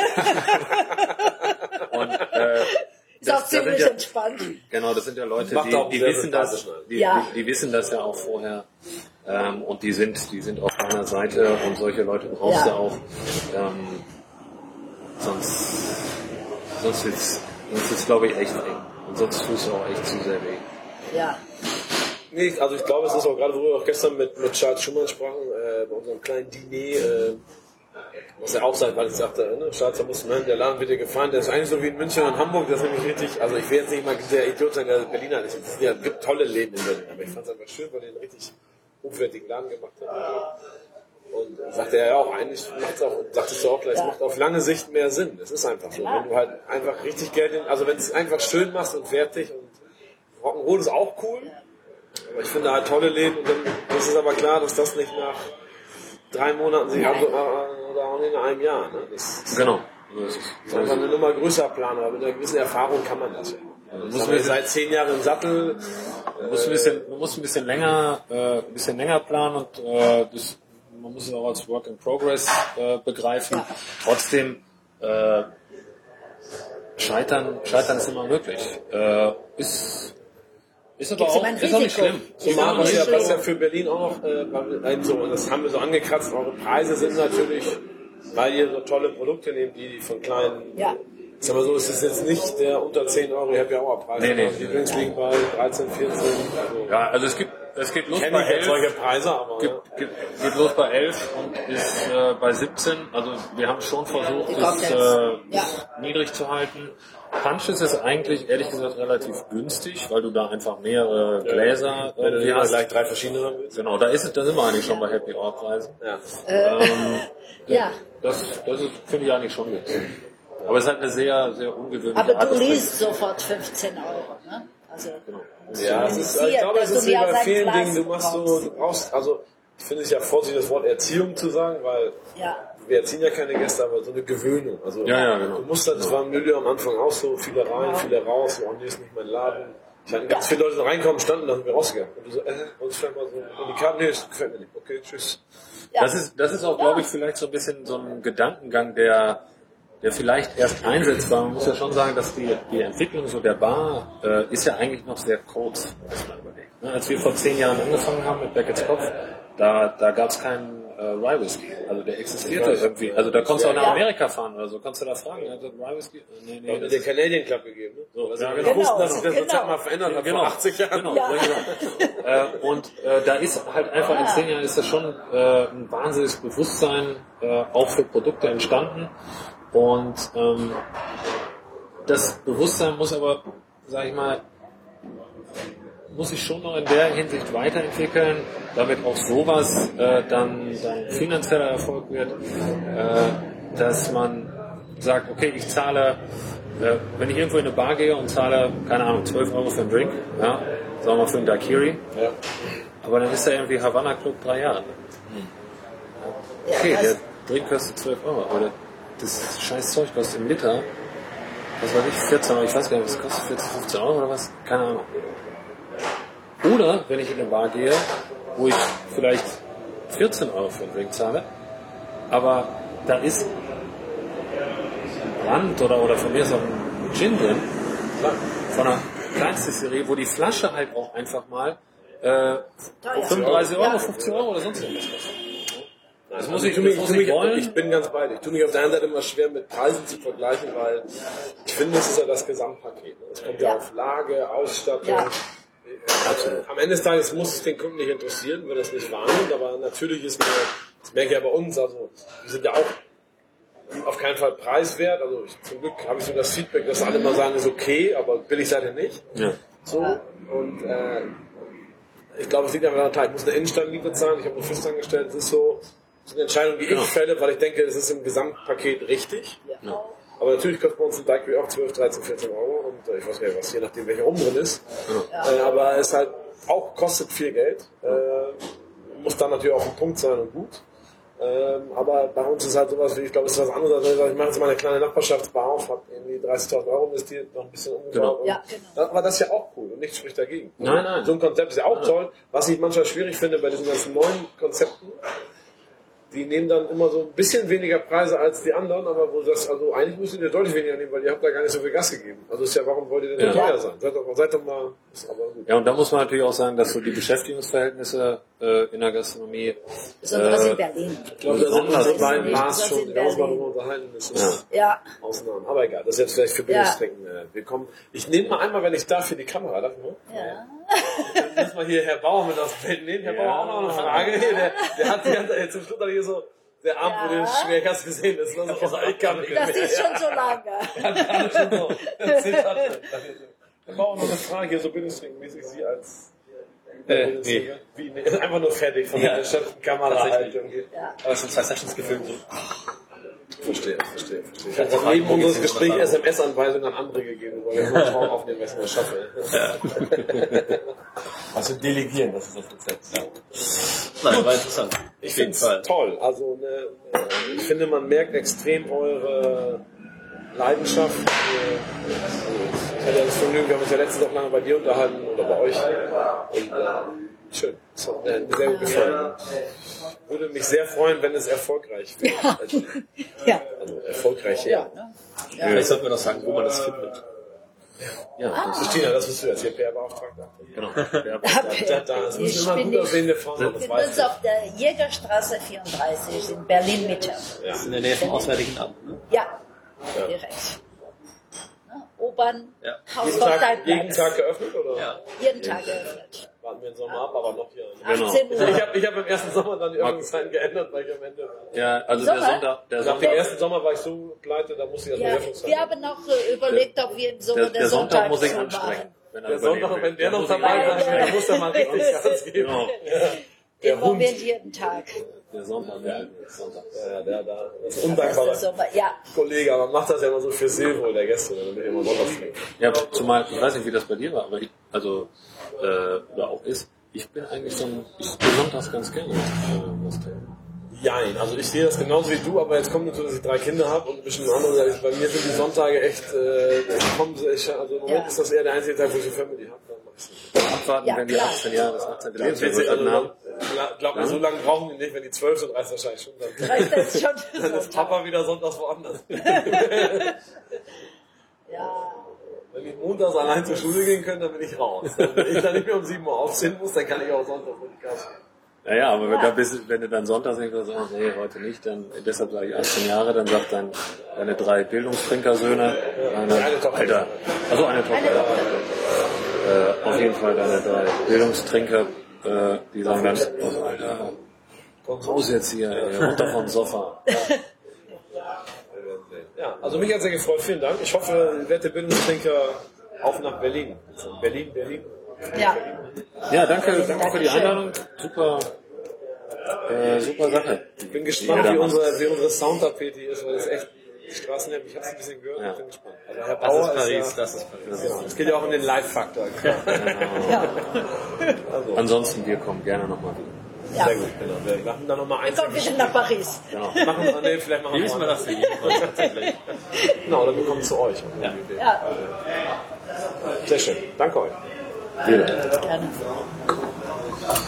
und und äh, Ist auch das sind ziemlich ja, entspannt. genau, das sind ja Leute, Macht auch die, die sehr wissen das, sympathisch, die, Ja. die, die wissen das ja auch vorher. Ähm, und die sind, die sind auf deiner Seite und solche Leute brauchst Ja. du auch. Ähm, sonst, sonst wird's, sonst wird's, glaube ich, echt eng. Und sonst tust du auch echt zu sehr weh. Ja. Nee, also ich glaube, es ist auch gerade, wo wir auch gestern mit, mit Charles Schumann sprachen, äh, bei unserem kleinen Diner, äh, was er auch sagt, weil ich sagte, ne, Charles, da musst du hören, der Laden wird dir gefallen, der ist eigentlich so wie in München und Hamburg, das ist nämlich richtig, also ich will jetzt nicht mal der Idiot sein, der Berliner ist, es ja, gibt tolle Läden in Berlin, aber ich fand es einfach schön, weil er einen richtig hochwertigen Laden gemacht hat. Und sagte er ja auch, eigentlich macht es auch, sagtest du auch gleich, es macht auf lange Sicht mehr Sinn. Es ist einfach so. Wenn du halt einfach richtig Geld in, also wenn du es einfach schön machst und fertig und Rock'n'Roll ist auch cool, aber ich finde halt tolle Läden und dann ist es aber klar, dass das nicht nach drei Monaten sich ab, oder auch nicht in einem Jahr. Ne? Das ist, Genau. Das ist einfach eine Nummer größer planen, aber mit einer gewissen Erfahrung kann man das ja. Also muss man seit zehn Jahren im Sattel. Man muss ein bisschen, man muss ein bisschen länger, äh, ein bisschen länger planen und äh, das, man muss es auch als Work in Progress äh, begreifen. Ja. Trotzdem äh, scheitern, scheitern ist immer möglich. Äh, ist Ist aber auch, ist auch nicht schlimm. Zumal was ja, was ja für Berlin auch noch, äh, so, das haben wir so angekratzt, eure Preise sind natürlich, weil ihr so tolle Produkte nehmt, die von kleinen, ja. Sag mal so, es ist jetzt nicht der unter zehn Euro Happy Hour Preis. Nee, nee. Die Drinks liegen bei dreizehn, vierzehn. Also ja, also es gibt, es geht los ich bei elf. solche Preise, aber gibt, ja. gibt, geht los bei elf und ist äh, bei siebzehn. Also wir haben schon versucht, es äh, ja. niedrig zu halten. Punches ist eigentlich, ehrlich gesagt, relativ günstig, weil du da einfach mehrere Gläser Wenn du äh, hast. gleich drei verschiedene haben willst. Genau, da ist es, da sind wir eigentlich schon bei Happy Hour Preisen. Ja. Ähm, Ja. Das, das ist, finde ich eigentlich schon gut. Aber es ist halt eine sehr, sehr ungewöhnliche Aber Art du des liest sofort fünfzehn Euro, ne? Also, Ja, es ist, ich glaube, es ist wie bei vielen Dingen, du machst so, du brauchst, also, ich finde es ja vorsichtig, das Wort Erziehung zu sagen, weil ja. wir erziehen ja keine Gäste, aber so eine Gewöhnung. Also, Ja, ja, genau. du musst halt, das war im Milieu am Anfang auch so, viele rein, viele raus, oh, nee, ist nicht mein Laden. Ich hatte ganz viele Leute da reinkommen, standen, dann sind wir rausgegangen. Und du so, äh, uns vielleicht mal so, und die Karten, nee, das gefällt mir nicht. Okay, tschüss. Ja. Das ist, das ist auch, glaube ich, vielleicht so ein bisschen so ein Gedankengang, der, der vielleicht erst einsetzt, weil man muss ja schon sagen, dass die, die Entwicklung so der Bar äh, ist ja eigentlich noch sehr kurz, muss man überlegen. Ne? Als wir vor zehn Jahren angefangen haben mit Beckett's Kopf, da, da gab es keinen äh, Rye Whisky. Also der existierte irgendwie. Also da konntest du auch nach Amerika fahren oder so. Konntest du da fragen, also Rye Whisky? Nee, nee. Hat den Canadian Club gegeben, ne? So, Also ja, wir genau. wussten, dass sich das Genau. Rezept mal verändert hat Genau. vor achtzig Jahren. Genau, Ja. ja, genau. äh, und äh, da ist halt einfach in zehn Jahren ist das schon äh, ein wahnsinniges Bewusstsein äh, auch für Produkte entstanden. Und ähm, das Bewusstsein muss aber, sag ich mal, muss sich schon noch in der Hinsicht weiterentwickeln, damit auch sowas äh, dann, dann finanzieller Erfolg wird, äh, dass man sagt, okay, ich zahle, äh, wenn ich irgendwo in eine Bar gehe und zahle, keine Ahnung, zwölf Euro für einen Drink, ja, sagen wir mal für einen Daiquiri, Ja. aber dann ist da irgendwie Havana Club drei Jahre. Okay, Ja, der das, Drink kostet zwölf Euro, aber das scheiß Zeug kostet im Liter, was weiß ich, vierzehn Euro, ich weiß gar nicht, was kostet, vierzehn, fünfzehn Euro oder was? Keine Ahnung. Oder wenn ich in eine Bar gehe, wo ich vielleicht vierzehn Euro für einen Drink zahle, aber da ist ein Brand oder, oder von mir ist auch ein Gin drin, von einer Kleinstdistillerie, wo die Flasche halt auch einfach mal äh, fünfunddreißig Euro, fünfzehn Euro oder sonst irgendwas kostet. Das muss ich, tu mich, das muss tu ich mich, wollen. ich bin ganz bei dir. Ich tue mich auf der einen Seite immer schwer mit Preisen zu vergleichen, weil ich finde, es ist ja das Gesamtpaket. Es kommt ja, Ja. auf Lage, Ausstattung. Ja. Absolut. Am Ende des Tages muss es den Kunden nicht interessieren, wenn er es nicht wahrnimmt, aber natürlich ist mir, das merke ich ja bei uns, also wir sind ja auch auf keinen Fall preiswert. Also ich, zum Glück habe ich so das Feedback, dass alle mal sagen, ist okay, aber billig seid ihr nicht. Ja. So. Und äh, ich glaube, es liegt einfach daran, ich muss eine Innenstadtmiete zahlen, ich habe eine Festangestellte, das ist so, das ist eine Entscheidung, die Genau. ich fälle, weil ich denke, es ist im Gesamtpaket richtig. ja. Aber natürlich kostet bei uns ein Daiquiri auch zwölf, dreizehn, vierzehn Euro und äh, ich weiß gar nicht was, je nachdem welcher rum drin ist. Äh, aber es halt auch kostet viel Geld, äh, muss dann natürlich auch ein Punkt sein und gut. Ähm, aber bei uns ist halt sowas wie, ich glaube, es ist was anderes, als wenn ich sage, ich mache jetzt mal eine kleine Nachbarschaftsbar auf, habe irgendwie dreißigtausend Euro investiert, noch ein bisschen umgebaut. Genau. Und Ja, genau. dann, aber das ist ja auch cool und nichts spricht dagegen. Nein, nein. So ein Konzept ist ja auch toll. Was ich manchmal schwierig finde bei diesen ganzen neuen Konzepten, die nehmen dann immer so ein bisschen weniger Preise als die anderen, aber wo das, also eigentlich müsstet ihr deutlich weniger nehmen, weil ihr habt da gar nicht so viel Gas gegeben. Also ist ja, warum wollt ihr denn so Ja. teuer sein? Seid doch, seid doch mal, ist aber gut. Ja, und da muss man natürlich auch sagen, dass so die Beschäftigungsverhältnisse äh, in der Gastronomie Besonders äh, in Berlin. Ich glaube, das das ist sind unsere anders. beiden Nicht Bars so schon, in da muss man Berlin. drüber unterhalten, das ist Ja, Ausnahmen. Aber egal, das ist jetzt vielleicht für Bildungstrinken. Ja. Wir kommen, ich nehme mal einmal, wenn ich darf, für die Kamera, darf ich mal? ja. Lass mal hier Herr Bauer mit aufs Feld nehmen. Herr Bauer, auch noch eine Frage. Der, der hat die ganze, jetzt zum Schluss hat er hier so, der Arm Ja. wurde schwer, hast gesehen, das ist noch so, ich kann nicht Das mehr. ist schon so lange. Hat gerade schon so, das zitterte. Herr Bauer, noch eine Frage hier, so bildungstrinkenmäßig, Sie als Äh, Bildungsträger? Wie, nee, einfach nur fertig von der geschätzten Kamerahaltung hier. Ja. Aber es sind zwei Sessions gefilmt. So. Verstehe, verstehe, verstehe. Ich habe neben unseres Gesprächs S M S-Anweisungen an andere gegeben, weil ich nur Raum aufnehmen, wenn ich es schaffe. Also delegieren, das ist das Rezept. Ja. Nein, war interessant. Ich Auf jeden finde Fall. es toll. Also eine, äh, ich finde, man merkt extrem eure Leidenschaft. Äh, also ich hatte ja das Vergnügen, wir haben uns ja letztens auch lange bei dir unterhalten oder bei euch. Und äh, schön. Das hat mir sehr gut gefallen. Ich würde mich sehr freuen, wenn es erfolgreich wäre. Also, Ja. also erfolgreich, ja. Ne? Vielleicht sollten wir noch sagen, wo man das findet. Ja, das Christina, das bist du jetzt hier, P R-Beauftragter. genau. Da, da, da, das Ich müssen immer bin gut nicht- aussehende Frauen, das Wir weiß sind ich. auf der Jägerstraße vierunddreißig in Berlin-Mitte. Das ist in der Nähe vom Auswärtigen Amt. Ne? Ja, direkt. Ne? U-Bahn, Ja. Haus Jeden von Tag, jeden Steinplatz. Tag geöffnet, oder? Ja. Jeden Tag geöffnet. Warten wir den Sommer ab, aber noch hier. Genau. achtzehn Uhr. Ich habe ich hab im ersten Sommer dann die Öffnungszeiten geändert, weil ich am Ende... Ja, also der Sommer? Sonntag, der Nach Sonntag, dem ersten Sommer war ich so pleite, da musste ich erstmal Ja, die Öffnungszeiten. wir haben noch äh, überlegt, ob wir im Sommer der, der, der Sonntag Sonntag muss ich so ansprechen. machen. Wenn er Der überleben Sonntag, will. wenn der noch muss ich dabei ansprechen. ist, dann muss er mal richtig Gas geben. Genau. Der Im Hund. Moment jeden Tag. Der Sonntag, ja, der Sonntag. Ja, der da. Das ist Das ist undankbarer der Sommer. Ja, Kollege, aber macht das ja immer so für Silvo, der Gäste, damit ich immer sonntags trinke. Ja, zumal, ich weiß nicht, wie das bei dir war, aber ich, also, äh, oder auch ist, ich bin eigentlich so ein, ich bin sonntags ganz gerne äh, was trinken. Jein, also ich sehe das genauso wie du, aber jetzt kommt natürlich, dass ich drei Kinder habe und ein bisschen andere. Bei mir sind die Sonntage echt, äh, kommen sie, ich, also im Moment Ja. ist das eher der einzige Tag, wo ich eine Family habe. Dann mach ich's nicht. Abwarten, Ja, wenn die klar. achtzehn Jahre, das achtzehn Ganz Lebensjahr witzig, wird, also dann glaub glaub mir, so lange brauchen die nicht, wenn die zwölf sind, reicht wahrscheinlich schon. Dann, reicht das schon. dann ist Papa wieder sonntags woanders. Ja, Wenn ich montags allein zur Schule gehen kann, dann bin ich raus. Wenn ich dann nicht mehr um sieben Uhr aufstehen muss, dann kann ich auch sonntags mit Gas geben. Ja, ja, aber wenn, Ja. da bist, wenn du dann sonntags nicht sagst, oh, nee, heute nicht, dann, deshalb sage ich achtzehn Jahre, dann sagt dein, deine drei Bildungstrinkersöhne, deine, Eine Tochter. Alter, also eine Tochter, Eine ja. Tochter. Äh, auf jeden Fall deine drei Bildungstrinker, äh, die sagen dann, oh, Alter, komm raus jetzt hier, ey, runter vom Sofa. Ja, also mich hat sehr gefreut, vielen Dank. Ich hoffe, ihr werdet Bildungstrinker auch nach Berlin. Also Berlin, Berlin. ja. Ja, danke, danke für die Einladung, super, äh, super Sache. Ich bin gespannt, Ja, wie da unsere, wie unsere Soundtapete hier ist, weil das ist echt Straßen, ich habe es ein bisschen gehört, Ja. ich bin gespannt. Also Herr Das Bauer ist Paris, ist ja, das ist Paris. genau, es geht ja auch um den Live-Faktor. Ja. Also, Ansonsten, wir kommen gerne nochmal wieder. Ja. sehr gut, genau. Wir machen da nochmal eins. Kommt wieder nach Paris. Genau. Machen, nee, vielleicht machen Wie wir müssen wir mal. das für jeden Kurs tatsächlich? Genau, dann bekommen zu euch. Ja. Ja, Sehr schön, danke euch. Wieder. gerne.